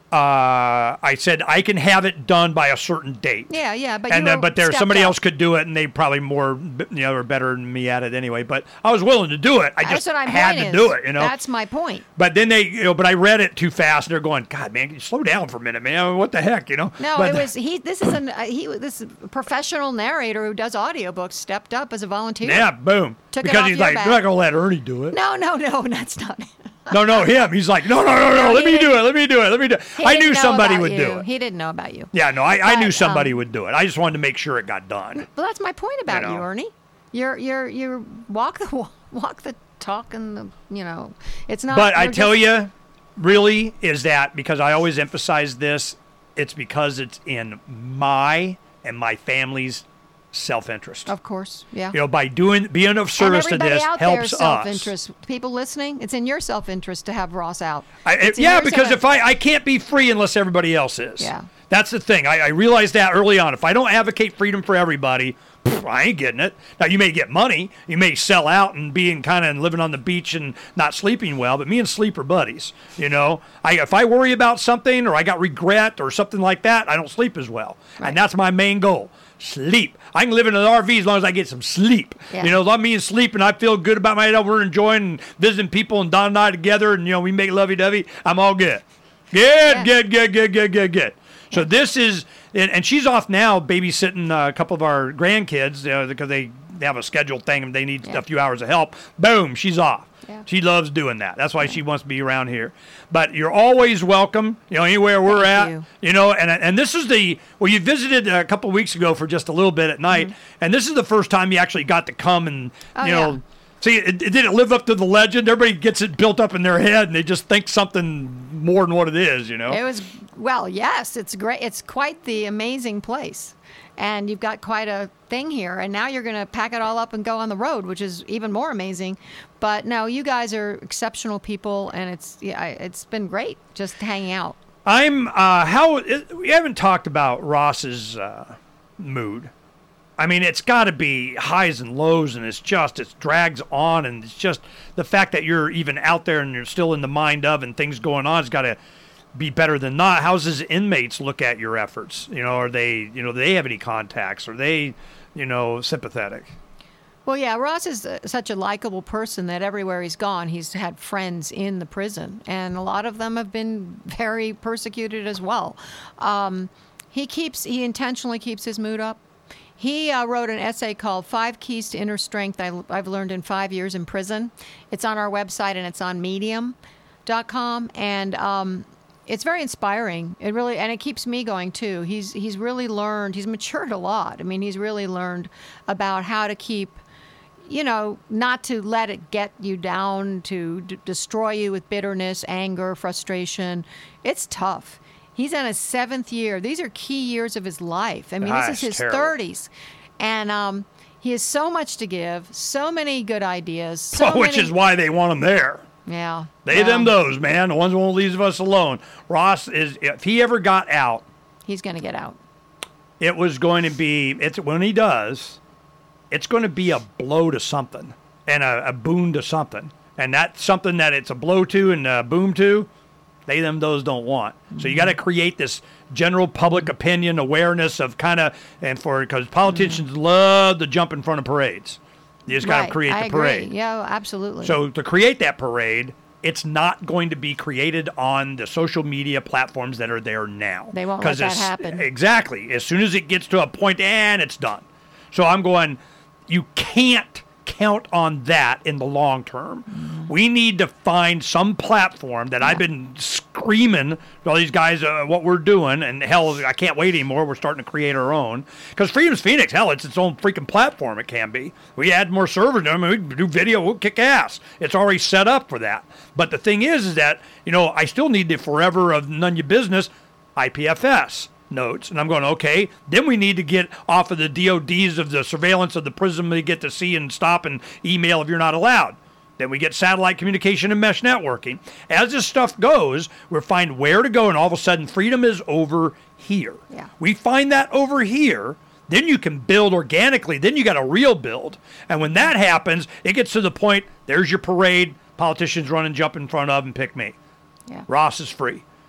uh, I said I can have it done by a certain date. Yeah, yeah, but and you then were but there stepped somebody up. else could do it, and they probably more you know are better than me at it anyway. But I was willing to do it. I That's just what I'm had point to is. do it. You know. That's my point. But then they, you know, but I read it too fast, and they're going, God, man, can you slow down for a minute, man? What the heck, you know? No, but, it was he. This is an uh, he. This is a professional narrator who does audiobooks stepped up as a volunteer. Yeah, boom. Took it because off he's your like, back. you're not gonna let Ernie do it. No, no, no, that's not. No, no, him. He's like, no, no, no, no. No, Let he me do didn't- it. Let me do it. Let me do it. He I didn't knew know somebody about would you. do it. He didn't know about you. Yeah, no, I, I knew But, somebody um, would do it. I just wanted to make sure it got done. Well, that's my point about you, know. Ernie. You're you're you're walk the wa- walk the talk and the you know. It's not. But I you're tell just- you, really, is that because I always emphasize this, it's because it's in my and my family's self-interest. Of course, yeah. You know, by doing being of and service to everybody this out there helps us. self-interest. People listening, it's in your self-interest to have Ross out. I, It's in yeah, yours because to- if I, I can't be free unless everybody else is. Yeah. That's the thing. I, I realized that early on. If I don't advocate freedom for everybody, pff, I ain't getting it. Now, you may get money. You may sell out and being kind of living on the beach and not sleeping well, but me and sleep are buddies. You know, I, if I worry about something or I got regret or something like that, I don't sleep as well. Right. And that's my main goal. Sleep. I can live in an R V as long as I get some sleep. Yeah. You know, love me and sleep, and I feel good about myself. We're enjoying and visiting people, and Don and I together, and, you know, we make lovey-dovey. I'm all good. Good, Yeah. good, good, good, good, good, good. So this is, and, and she's off now babysitting uh, a couple of our grandkids uh, because they, they have a scheduled thing and they need Yeah. a few hours of help. Boom, she's off. Yeah. She loves doing that. That's why she wants to be around here. But you're always welcome, you know, anywhere we're Thank at. you. You know, and and this is the, well, you visited a couple of weeks ago for just a little bit at night, and this is the first time you actually got to come and, Oh, you know, yeah. see, it, it didn't live up to the legend. Everybody gets it built up in their head, and they just think something more than what it is, you know? It was, well, yes, it's great. It's quite the amazing place. And you've got quite a thing here. And now you're going to pack it all up and go on the road, which is even more amazing. But no, you guys are exceptional people, and it's yeah, I- it's been great just hanging out. I'm, uh, how, it, we haven't talked about Ross's uh, mood. I mean, it's got to be highs and lows, and it's just, it drags on, and it's just the fact that you're even out there and you're still in the mind of and things going on has got to be better than not. How's his inmates look at your efforts? You know, are they, you know, do they have any contacts? Are they, you know, sympathetic? Well, yeah, Ross is uh, such a likable person that everywhere he's gone, he's had friends in the prison, and a lot of them have been very persecuted as well. Um, he keeps, he intentionally keeps his mood up. He uh, wrote an essay called Five Keys to Inner Strength I, I've Learned in Five Years in Prison. It's on our website, and it's on medium dot com, and um, it's very inspiring. It really, and it keeps me going too. He's he's really learned, he's matured a lot. I mean, he's really learned about how to keep, you know, not to let it get you down, to d- destroy you with bitterness, anger, frustration. It's tough. He's in his seventh year. These are key years of his life. I mean, Ah, this it's is his terrible. thirties. And um, he has so much to give, so many good ideas. So Which many, is why they want him there. yeah. They, them, well, those, man. The ones who won't leave us alone. Ross is, if he ever got out, He's going to get out. it was going to be, it's when he does, it's going to be a blow to something and a, a boon to something. And that's something that it's a blow to and a boom to, they, them, those don't want. So you got to create this general public opinion awareness of kind of, and for, because politicians love to jump in front of parades. You just got to Right. create I the agree. parade. Yeah, absolutely. So to create that parade, it's not going to be created on the social media platforms that are there now. They won't let 'Cause that as- happen. Exactly. As soon as it gets to a point, and it's done. So I'm going, you can't count on that in the long term. Mm-hmm. We need to find some platform that I've been screaming to all these guys uh, what we're doing, and hell, I can't wait anymore. We're starting to create our own. Because Freedom's Phoenix, hell, it's its own freaking platform. It can be. We add more servers to them, and we can do video. We'll kick ass. It's already set up for that. But the thing is, is that, you know, I still need the forever of none of your business I P F S notes. And I'm going, okay, then we need to get off of the D O Ds of the surveillance of the prison they get to see and stop and email if you're not allowed. Then we get satellite communication and mesh networking. As this stuff goes, we'll find where to go, and all of a sudden freedom is over here. Yeah. We find that over here, then you can build organically. Then you got a real build. And when that happens, it gets to the point, there's your parade, politicians run and jump in front of and pick me. yeah. Ross is free.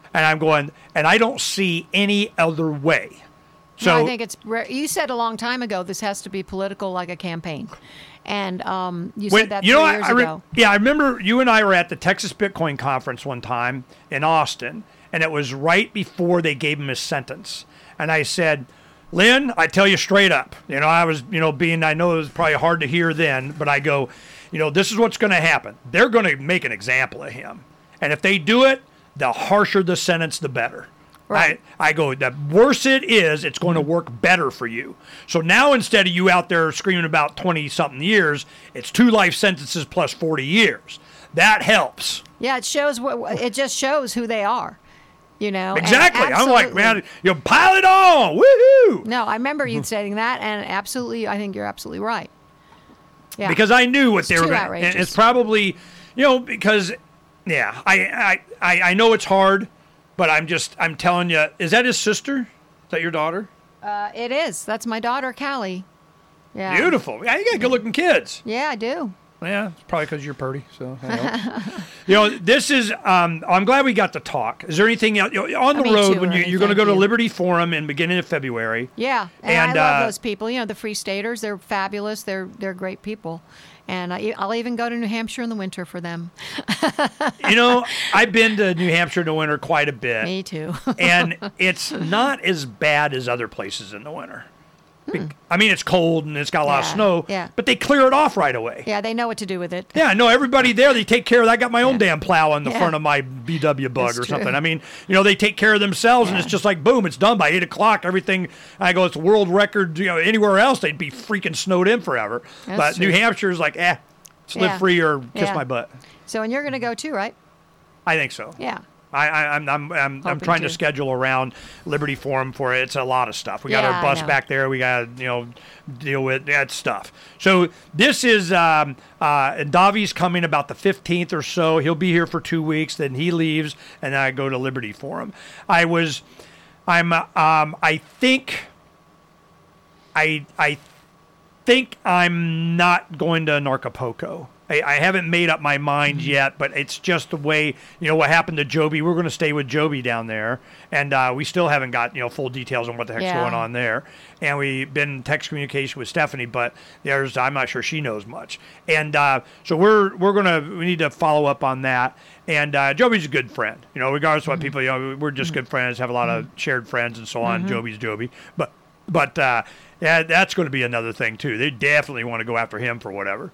And I'm going, and I don't see any other way. So no, I think it's. You said a long time ago this has to be political, like a campaign, and um, you when, said that you three know, years I, I re- ago. Yeah, I remember you and I were at the Texas Bitcoin Conference one time in Austin, and it was right before they gave him his sentence. And I said, Lynn, I tell you straight up, you know, I was, you know, being, I know it was probably hard to hear then, but I go, you know, this is what's going to happen. They're going to make an example of him. And if they do it, the harsher the sentence, the better. Right. I, I go, the worse it is, it's going to work better for you. So now instead of you out there screaming about twenty-something years, it's two life sentences plus forty years. That helps. Yeah, it shows what it just shows who they are. You know. Exactly. I'm like, man, you know, pile it on. Woohoo! No, I remember you saying that, and absolutely, I think you're absolutely right. Yeah. Because I knew what It's they were too going to. outrageous. It's probably, you know, because, yeah, I, I, I, I know it's hard, but I'm just, I'm telling you, is that his sister? Is that your daughter? Uh, it is. That's my daughter, Callie. Yeah. Beautiful. Yeah, you got good-looking kids. Yeah, I do. Yeah, it's probably because you're pretty. So, that helps. You know, this is. Um, I'm glad we got to talk. Is there anything else, you know, on the Me road too, when you, Ernie, you're going to thank go to you. Liberty Forum in beginning of February? Yeah, and, And, I love uh, those people. You know, the Free Staters. They're fabulous. They're they're great people, and I, I'll even go to New Hampshire in the winter for them. You know, I've been to New Hampshire in the winter quite a bit. Me too. And it's not as bad as other places in the winter. Be- I mean, it's cold and it's got a lot of Yeah, snow, yeah. but they clear it off right away. Yeah, they know what to do with it. Yeah, no, everybody there, they take care of that. I got my own damn plow on the Yeah. front of my B W Bug That's or true. something. I mean, you know, they take care of themselves, and Yeah. it's just like, boom, it's done by eight o'clock. Everything, I go, it's a world record. You know, anywhere else, they'd be freaking snowed in forever. That's but true. New Hampshire's like, eh, let's live Yeah. free or kiss Yeah. my butt. So, and you're going to go too, right? I think so. Yeah. I, I, I'm, I'm, I'm, I'm Hoping trying to to. schedule around Liberty Forum for it. It's a lot of stuff. We got Yeah, our I bus know. back there. We got to, you know, deal with that stuff. So this is, um, uh, and Davi's coming about the fifteenth or so. He'll be here for two weeks. Then he leaves, and then I go to Liberty Forum. I was, I'm, uh, um, I think, I, I think I'm not going to Narcapoco. I, I haven't made up my mind yet, but it's just the way, you know, what happened to Joby. We're going to stay with Joby down there, and uh, we still haven't got, you know, full details on what the heck's Yeah. going on there. And we've been in text communication with Stephanie, but there's, I'm not sure she knows much. And uh, so we're we're going to, we need to follow up on that. And uh, Joby's a good friend, you know, regardless of what people, you know, we're just good friends, have a lot of shared friends and so on. Joby's Joby. But, but uh, yeah, that's going to be another thing, too. They definitely want to go after him for whatever.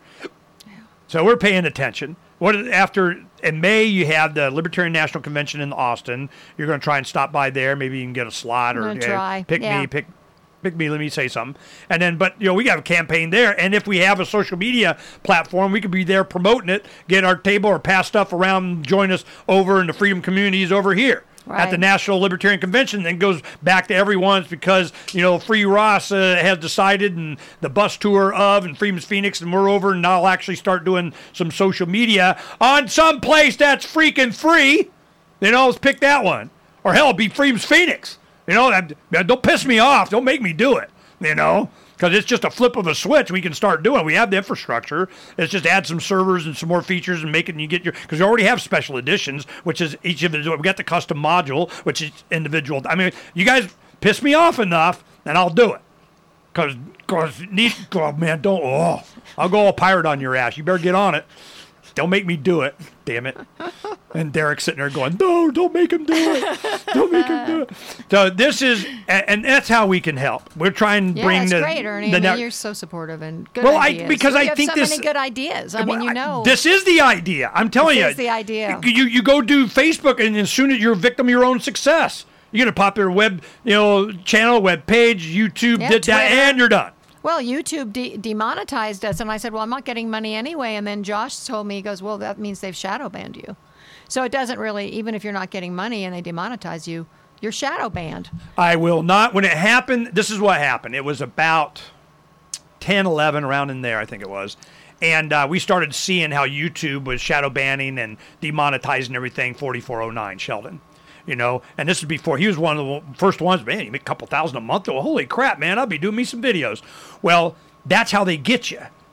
So we're paying attention. What after in May you have the Libertarian National Convention in Austin. You're going to try and stop by there. Maybe you can get a slot or I'm gonna you know, try, pick yeah. me, pick pick me. Let me say something. And then, but you know, we have a campaign there. And if we have a social media platform, we could be there promoting it, get our table or pass stuff around. Join us over in the freedom communities over here. At the Right. National Libertarian Convention, then goes back to everyone's because, you know, Free Ross uh, has decided and the bus tour of and Freedom's Phoenix, and we're over, and I'll actually start doing some social media on some place that's freaking free. You know, let's pick that one. Or hell, be Freedom's Phoenix. You know, that, don't piss me off. Don't make me do it, you know. Because it's just a flip of a switch. We can start doing it. We have the infrastructure. It's just add some servers and some more features and make it. And you get your because we already have special editions, which is each of the. We got the custom module, which is individual. I mean, you guys piss me off enough, and I'll do it. Because, because need. Oh man, don't. Oh, I'll go all pirate on your ass. You better get on it. Don't make me do it. Damn it. And Derek's sitting there going, no, don't make him do it. Don't make him do it. So this is, and and that's how we can help. We're trying to Yeah, bring it's the. great, Ernie. the I mean, net- you're so supportive and good Well, I- ideas. because you I have think so this- many good ideas. I mean, you know. This is the idea. I'm telling This you. is the idea. You, you go do Facebook, and as soon as you're a victim of your own success, you're going to pop your web, you know, channel, web page, YouTube, Yeah, did that, Twitter. and you're done. Well, YouTube de- demonetized us, and I said, well, I'm not getting money anyway. And then Josh told me, he goes, well, that means they've shadow banned you. So it doesn't really, even if you're not getting money and they demonetize you, you're shadow banned. I will not. When it happened, this is what happened. It was about ten, eleven, around in there, I think it was. And uh, we started seeing how YouTube was shadow banning and demonetizing everything, forty-four oh nine Sheldon. You know, and this is before he was one of the first ones. Man, you make a couple thousand a month. Oh, holy crap, man! I'll be doing me some videos. Well, that's how they get you.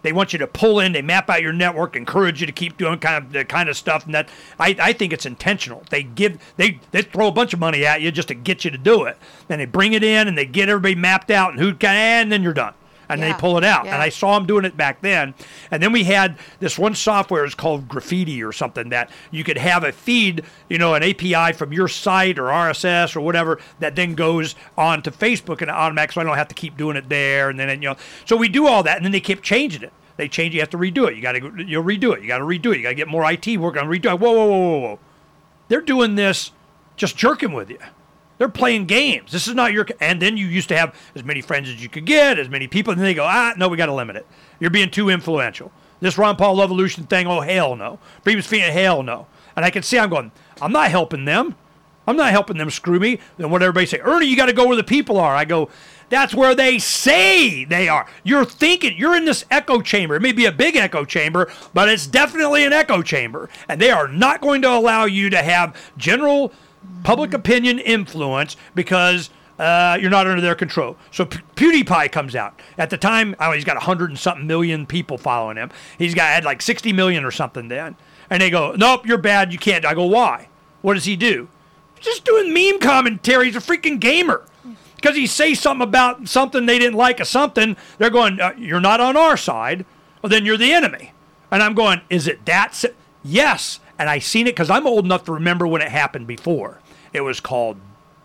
They want you to pull in. They map out your network, encourage you to keep doing kind of the kind of stuff. And that I, I think it's intentional. They give they they throw a bunch of money at you just to get you to do it. Then they bring it in and they get everybody mapped out and who can, and then you're done. And Yeah. they pull it out. Yeah. And I saw them doing it back then. And then we had this one software is called Graffiti or something that you could have a feed, you know, an A P I from your site or R S S or whatever that then goes on to Facebook and automatic, so I don't have to keep doing it there. And then, you know, so we do all that, and then they kept changing it. They change. You have to redo it. You got to you'll redo it. You got to redo it. You got to get more I T work on redo it. Whoa, whoa, whoa, whoa, whoa! They're doing this, just jerking with you. They're playing games. This is not your. And then you used to have as many friends as you could get, as many people, and then they go, ah, no, we got to limit it. You're being too influential. This Ron Paul Evolution thing, oh hell no. Freedom's Feet, hell no. And I can see I'm going, I'm not helping them. I'm not helping them screw me. Then what everybody say, Ernie, you got to go where the people are. I go, that's where they say they are. You're thinking, you're in this echo chamber. It may be a big echo chamber, but it's definitely an echo chamber. And they are not going to allow you to have general public opinion influence because uh, you're not under their control. So P- PewDiePie comes out. At the time, oh, he's got a hundred and something million people following him. He's got had like sixty million or something then. And they go, nope, you're bad. You can't. I go, why? What does he do? Just doing meme commentary. He's a freaking gamer. Because he says something about something they didn't like or something, they're going, uh, you're not on our side. Well, then you're the enemy. And I'm going, is it that? Si-? Yes. And I seen it because I'm old enough to remember when it happened before. It was called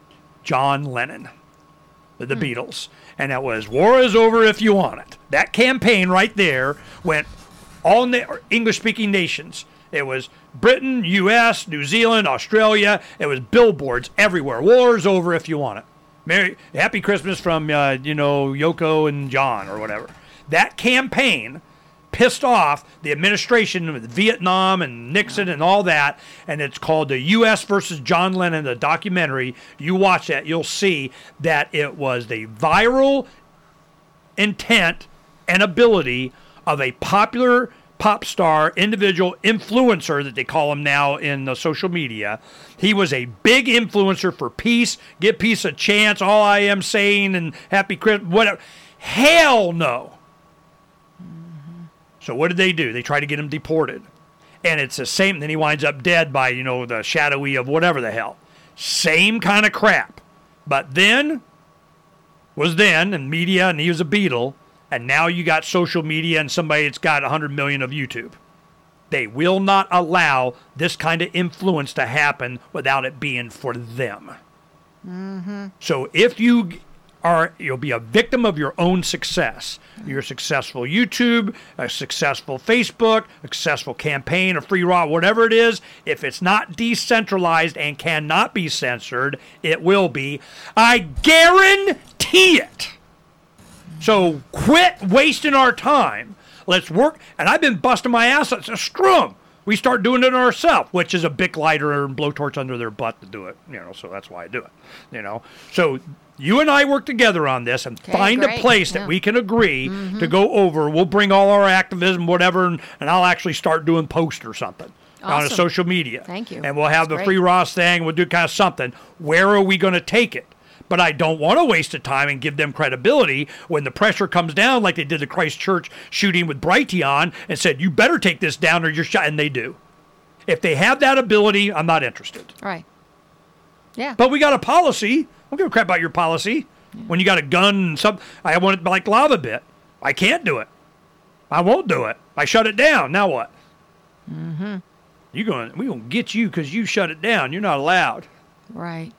John Lennon, the Hmm. Beatles. And it was War is Over If You Want It. That campaign right there went all na- English-speaking nations. It was Britain, U S, New Zealand, Australia. It was billboards everywhere. War is over if you want it. Merry, Happy Christmas from, uh, you know, Yoko and John or whatever. That campaign pissed off the administration with Vietnam and Nixon and all that, and it's called the U S versus John Lennon, the documentary. You watch that, you'll see that it was the viral intent and ability of a popular pop star, individual influencer that they call him now in the social media. He was a big influencer for peace, give peace a chance, all I am saying, and happy Christmas, whatever. Hell no. So what did they do? They tried to get him deported. And it's the same, then he winds up dead by, you know, the shadowy of whatever the hell. Same kind of crap. But then was then, and media, and he was a Beatle, and now you got social media and somebody that's got one hundred million of YouTube. They will not allow this kind of influence to happen without it being for them. Mm-hmm. So if you are, you'll be a victim of your own success. Your successful YouTube, a successful Facebook, a successful campaign, a free raw, whatever it is, if it's not decentralized and cannot be censored, it will be. I guarantee it. So quit wasting our time. Let's work. And I've been busting my ass. So screw 'em. We start doing it ourselves, which is a Bic lighter and blowtorch under their butt to do it. You know, so that's why I do it. You know, so you and I work together on this and Okay, find great. a place Yeah. that we can agree mm-hmm. to go over. We'll bring all our activism, whatever, and, and I'll actually start doing posts or something on a Awesome. social media. Thank you. And we'll have That's the great. Free Ross thing. We'll do kind of something. Where are we going to take it? But I don't want to waste the time and give them credibility when the pressure comes down like they did the Christchurch shooting with Brighteon and said, you better take this down or you're shot. And they do. If they have that ability, I'm not interested. Right. Yeah. But we got a policy. I don't give a crap about your policy. Yeah. When you got a gun and something, I want it like lava bit. I can't do it. I won't do it. I shut it down. Now what? Mm-hmm. You going? We gonna get you because you shut it down. You're not allowed. Right.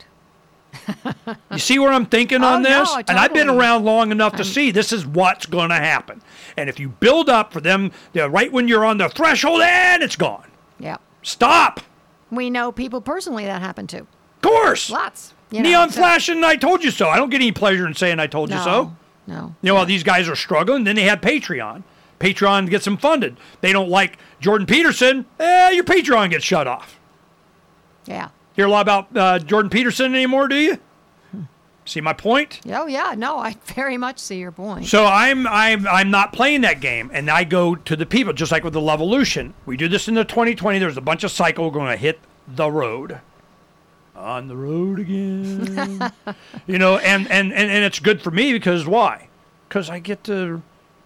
You see where I'm thinking Oh, on no, this? totally. And I've been around long enough to I'm- see this is what's going to happen. And if you build up for them, you know, right when you're on the threshold, and it's gone. Yeah. Stop. We know people personally that happened to. Of course. Lots. You know, Neon so- flashing, I told you so. I don't get any pleasure in saying I told you No. so. No. You know, while these guys are struggling, then they had Patreon. Patreon gets them funded. They don't like Jordan Peterson, eh, your Patreon gets shut off. Yeah. Hear a lot about uh, Jordan Peterson anymore, do you? See my point? Oh yeah. No, I very much see your point. So I'm I'm I'm not playing that game, and I go to the people, just like with the Levolution. We do this in the twenty twenty. There's a bunch of cycle going to hit the road. On the road again. You know, and, and, and, and it's good for me because why? Because I get to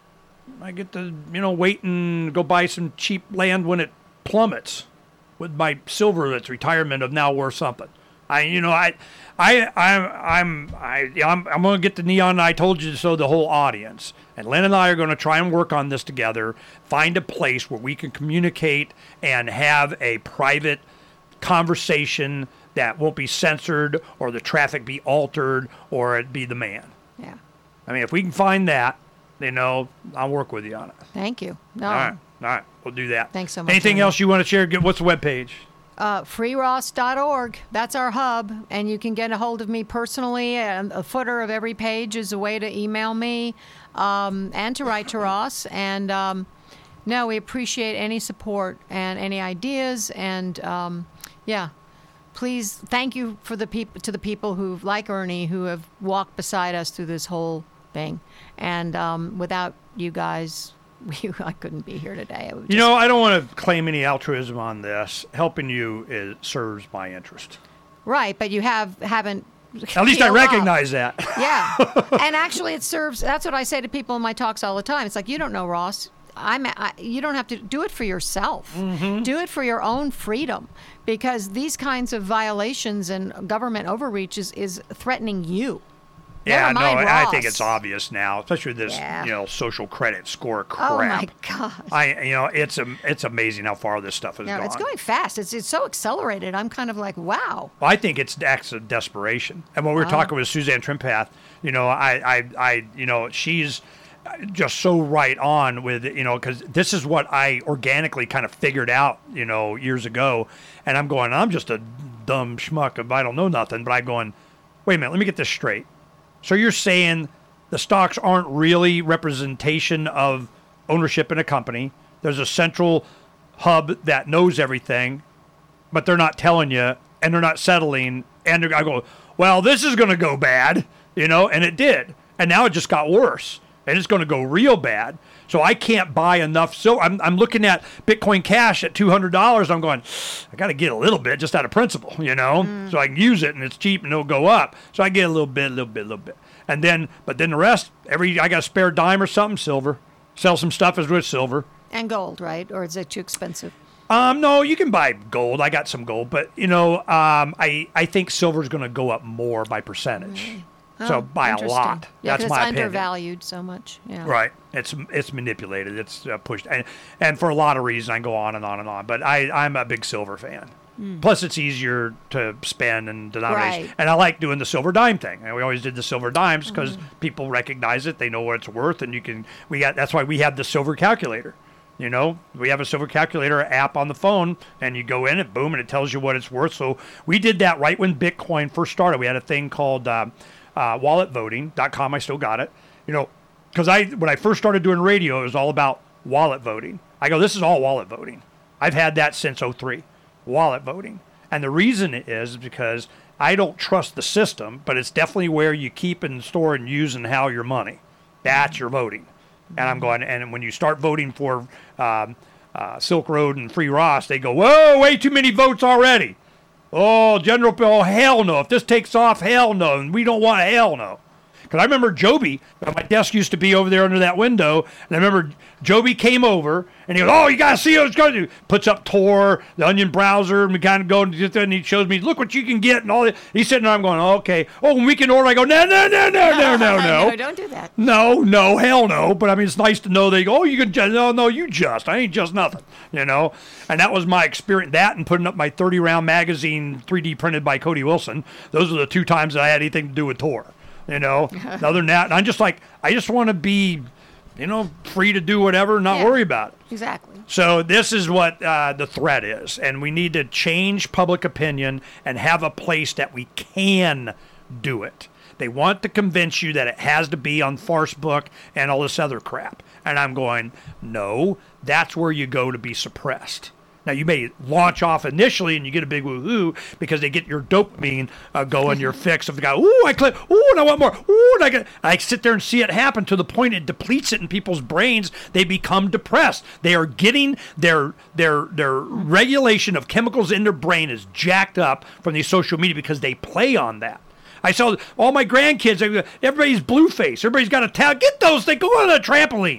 I get to, you know, wait and go buy some cheap land when it plummets with my silver that's retirement of now worth something. I, you know, I, I, I, I'm, I, I'm, I'm going to get the neon. I told you so. The whole audience and Lynn and I are going to try and work on this together. Find a place where we can communicate and have a private conversation that won't be censored or the traffic be altered or it be the man. Yeah. I mean, if we can find that, you know, I'll work with you on it. Thank you. No. All right. All right. We'll do that. Thanks so much. Anything Henry. else you want to share? What's the webpage? Uh, free ross dot org. That's our hub. And you can get a hold of me personally. And the footer of every page is a way to email me um, and to write to Ross. And um, no, we appreciate any support and any ideas. And um, yeah, please, thank you for the peop- to the people who, like Ernie, who have walked beside us through this whole thing. And um, without you guys, we, I couldn't be here today. It would You just- know, I don't want to claim any altruism on this. Helping you is, serves my interest. Right, but you have haven't. At least I healed up. recognize that. Yeah, and actually, it serves. That's what I say to people in my talks all the time. It's like, you don't know, Ross. I'm. I, you don't have to do it for yourself. Mm-hmm. Do it for your own freedom, because these kinds of violations and government overreach is, is threatening you. Yeah, Never no, mind I Ross. think it's obvious now, especially this, Yeah. you know, social credit score crap. Oh my God. I, you know, it's um, it's amazing how far this stuff has No, gone. it's going fast. It's it's so accelerated. I'm kind of like, wow. Well, I think it's acts of desperation. And when we were talking with Suzanne Trimpath, you know, I, I, I, you know, she's just so right on with, you know, because this is what I organically kind of figured out, you know, years ago. And I'm going, I'm just a dumb schmuck if I don't know nothing. But I'm going, wait a minute, let me get this straight. So you're saying the stocks aren't really representation of ownership in a company. There's a central hub that knows everything, but they're not telling you, and they're not settling. And I go, well, this is going to go bad, you know, and it did. And now it just got worse, and it's going to go real bad. So I can't buy enough. So I'm, I'm looking at Bitcoin Cash at two hundred dollars. I'm going, I got to get a little bit just out of principle, you know, mm. so I can use it and it's cheap and it'll go up. So I get a little bit, a little bit, a little bit. And then, but then the rest, every, I got a spare dime or something, silver. Sell some stuff as with silver. And gold, right? Or is it too expensive? Um, no, you can buy gold. I got some gold, but you know, um, I, I think silver's going to go up more by percentage. Mm. So Oh, by a interesting. lot. Yeah, That's 'cause my it's opinion. undervalued so much. Yeah. Right. It's it's manipulated. It's uh, pushed, and and for a lot of reasons, I can go on and on and on. But I I'm a big silver fan. Mm. Plus, it's easier to spend and denomination. Right. And I like doing the silver dime thing. And we always did the silver dimes because Mm. people recognize it. They know what it's worth, and you can. We got that's why we have the silver calculator. You know, we have a silver calculator app on the phone, and you go in and boom, and it tells you what it's worth. So we did that right when Bitcoin first started. We had a thing called uh, uh, wallet voting dot com. I still got it. You know, because I when I first started doing radio, it was all about wallet voting. I go, this is all wallet voting. I've had that since oh three, wallet voting. And the reason is because I don't trust the system, but it's definitely where you keep and store and use and how your money. That's your voting. And I'm going, and when you start voting for um, uh, Silk Road and Free Ross, they go, whoa, way too many votes already. Oh, General, oh, hell no. If this takes off, hell no. And we don't want a hell no. Because I remember Joby, my desk used to be over there under that window, and I remember Joby came over, and he goes, oh, you got to see what it's going to do. Puts up Tor, the Onion browser, and we kind of go, and he shows me, look what you can get, and all that. He's sitting there, I'm going, oh, okay. Oh, when we can order, I go, no, no, no, no, no, no, no. No, don't do that. No, no, hell no. But I mean, it's nice to know they go, oh, you can just, no, no, you just, I ain't just nothing, you know. And that was my experience, that and putting up my thirty round magazine three D printed by Cody Wilson. Those are the two times that I had anything to do with Tor. You know, other than that, and I'm just like, I just want to be, you know, free to do whatever, not Yeah. worry about it. Exactly. So this is what uh, the threat is, and we need to change public opinion and have a place that we can do it. They want to convince you that it has to be on Farcebook and all this other crap. And I'm going, no, that's where you go to be suppressed. Now, you may launch off initially and you get a big woohoo because they get your dopamine uh, going, your fix of the guy, ooh, I click, ooh, and I want more, ooh, and I get, I sit there and see it happen to the point it depletes it in people's brains. They become depressed. They are getting their their their regulation of chemicals in their brain is jacked up from these social media because they play on that. I saw all my grandkids, everybody's blue face, everybody's got a towel. Get those things, go on a trampoline.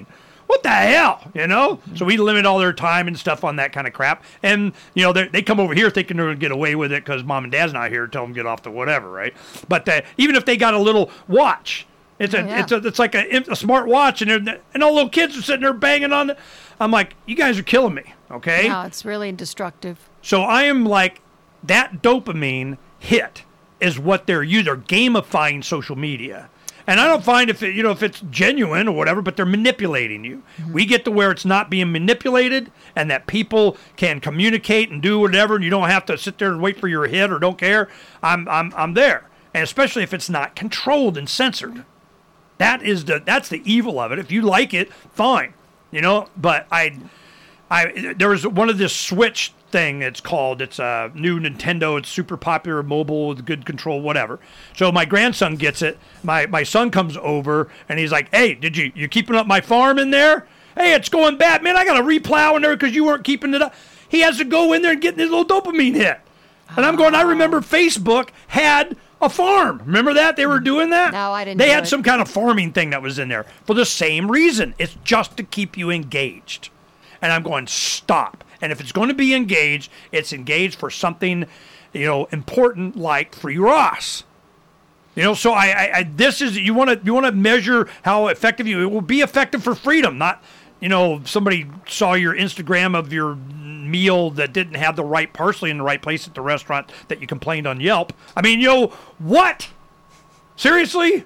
what the hell, you know? So we limit all their time and stuff on that kind of crap. And, you know, they they come over here thinking they're going to get away with it because mom and dad's not here to tell them to get off the whatever, right? But uh, even if they got a little watch, it's a, Oh, yeah. it's a, it's like a, a smart watch, and they're, and all little kids are sitting there banging on it. I'm like, you guys are killing me, okay? No, it's really destructive. So I am like, that dopamine hit is what they're using. They're gamifying social media. And I don't find if it, you know, if it's genuine or whatever, but they're manipulating you. Mm-hmm. We get to where it's not being manipulated and that people can communicate and do whatever, and you don't have to sit there and wait for your hit or don't care. I'm I'm I'm there. And especially if it's not controlled and censored. That is the that's the evil of it. If you like it, fine. You know, but I I there was one of this Switch thing it's called. It's a new Nintendo. It's super popular, mobile with good control, whatever. So my grandson gets it. My my son comes over and he's like, "Hey, did you you keeping up my farm in there? Hey, it's going bad, man. I got to replow in there because you weren't keeping it up." He has to go in there and get his little dopamine hit. And I'm going, I remember Facebook had a farm. Remember that? They were doing that? No, I didn't They do had it. some kind of farming thing that was in there for the same reason. It's just to keep you engaged. And I'm going, stop. And if it's going to be engaged, it's engaged for something, you know, important like Free Ross. You know, so I, I, I this is you want to you want to measure how effective you it will be effective for freedom, not, you know, somebody saw your Instagram of your meal that didn't have the right parsley in the right place at the restaurant that you complained on Yelp. I mean, you know, what? Seriously?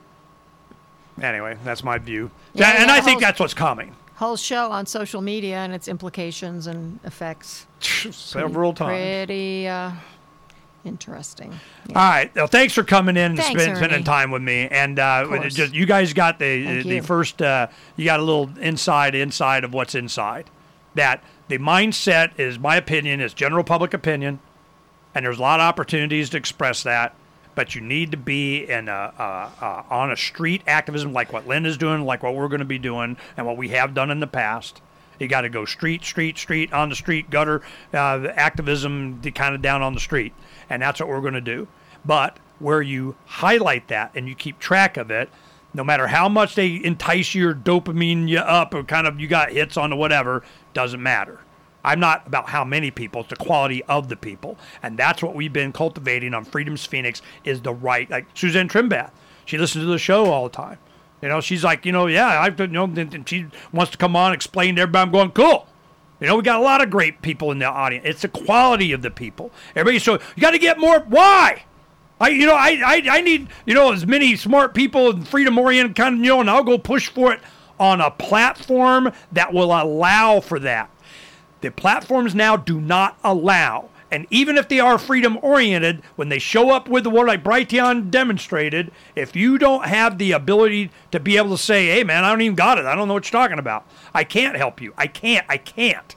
Anyway, that's my view. Yeah, and yeah, I think whole- that's what's coming. Whole show on social media and its implications and effects. Several times. Pretty uh, interesting. All right. Well, thanks for coming in and Thanks, spend, spending Ernie. time with me. And uh, Of course. just you guys got the Thank the you. first. Uh, you got a little inside inside of what's inside. That the mindset is, my opinion, is general public opinion, and there's a lot of opportunities to express that. But you need to be in a, a, a, on a street activism like what Lynn is doing, like what we're going to be doing, and what we have done in the past. You got to go street, street, street, on the street, gutter, uh, activism kind of down on the street. And that's what we're going to do. But where you highlight that and you keep track of it, no matter how much they entice you or dopamine you up or kind of you got hits on the whatever, doesn't matter. I'm not about how many people, it's the quality of the people. And that's what we've been cultivating on Freedom's Phoenix is the right, like Suzanne Trimbath. She listens to the show all the time. You know, she's like, you know, yeah, I've you know, and she wants to come on, explain to everybody. I'm going, cool. You know, we got a lot of great people in the audience. It's the quality of the people. Everybody, so you got to get more. Why? I, you know, I, I, I need, you know, as many smart people and freedom-oriented kind of, you know, and I'll go push for it on a platform that will allow for that. The platforms now do not allow. And even if they are freedom-oriented, when they show up with what like Brighteon demonstrated, if you don't have the ability to be able to say, hey, man, I don't even got it. I don't know what you're talking about. I can't help you. I can't. I can't.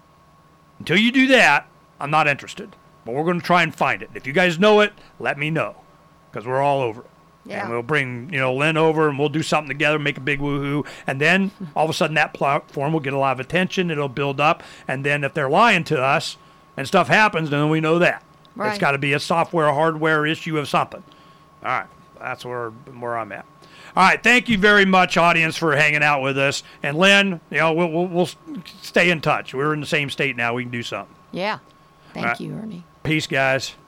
Until you do that, I'm not interested. But we're going to try and find it. If you guys know it, let me know. Because we're all over it. Yeah. And we'll bring, you know, Lynn over and we'll do something together, make a big woohoo. And then all of a sudden that platform will get a lot of attention. It'll build up. And then if they're lying to us and stuff happens, then we know that. Right. It's got to be a software, hardware issue of something. All right. That's where, where I'm at. All right. Thank you very much, audience, for hanging out with us. And Lynn, you know, we'll, we'll, we'll stay in touch. We're in the same state now. We can do something. Yeah. Thank All right. you, Ernie. Peace, guys.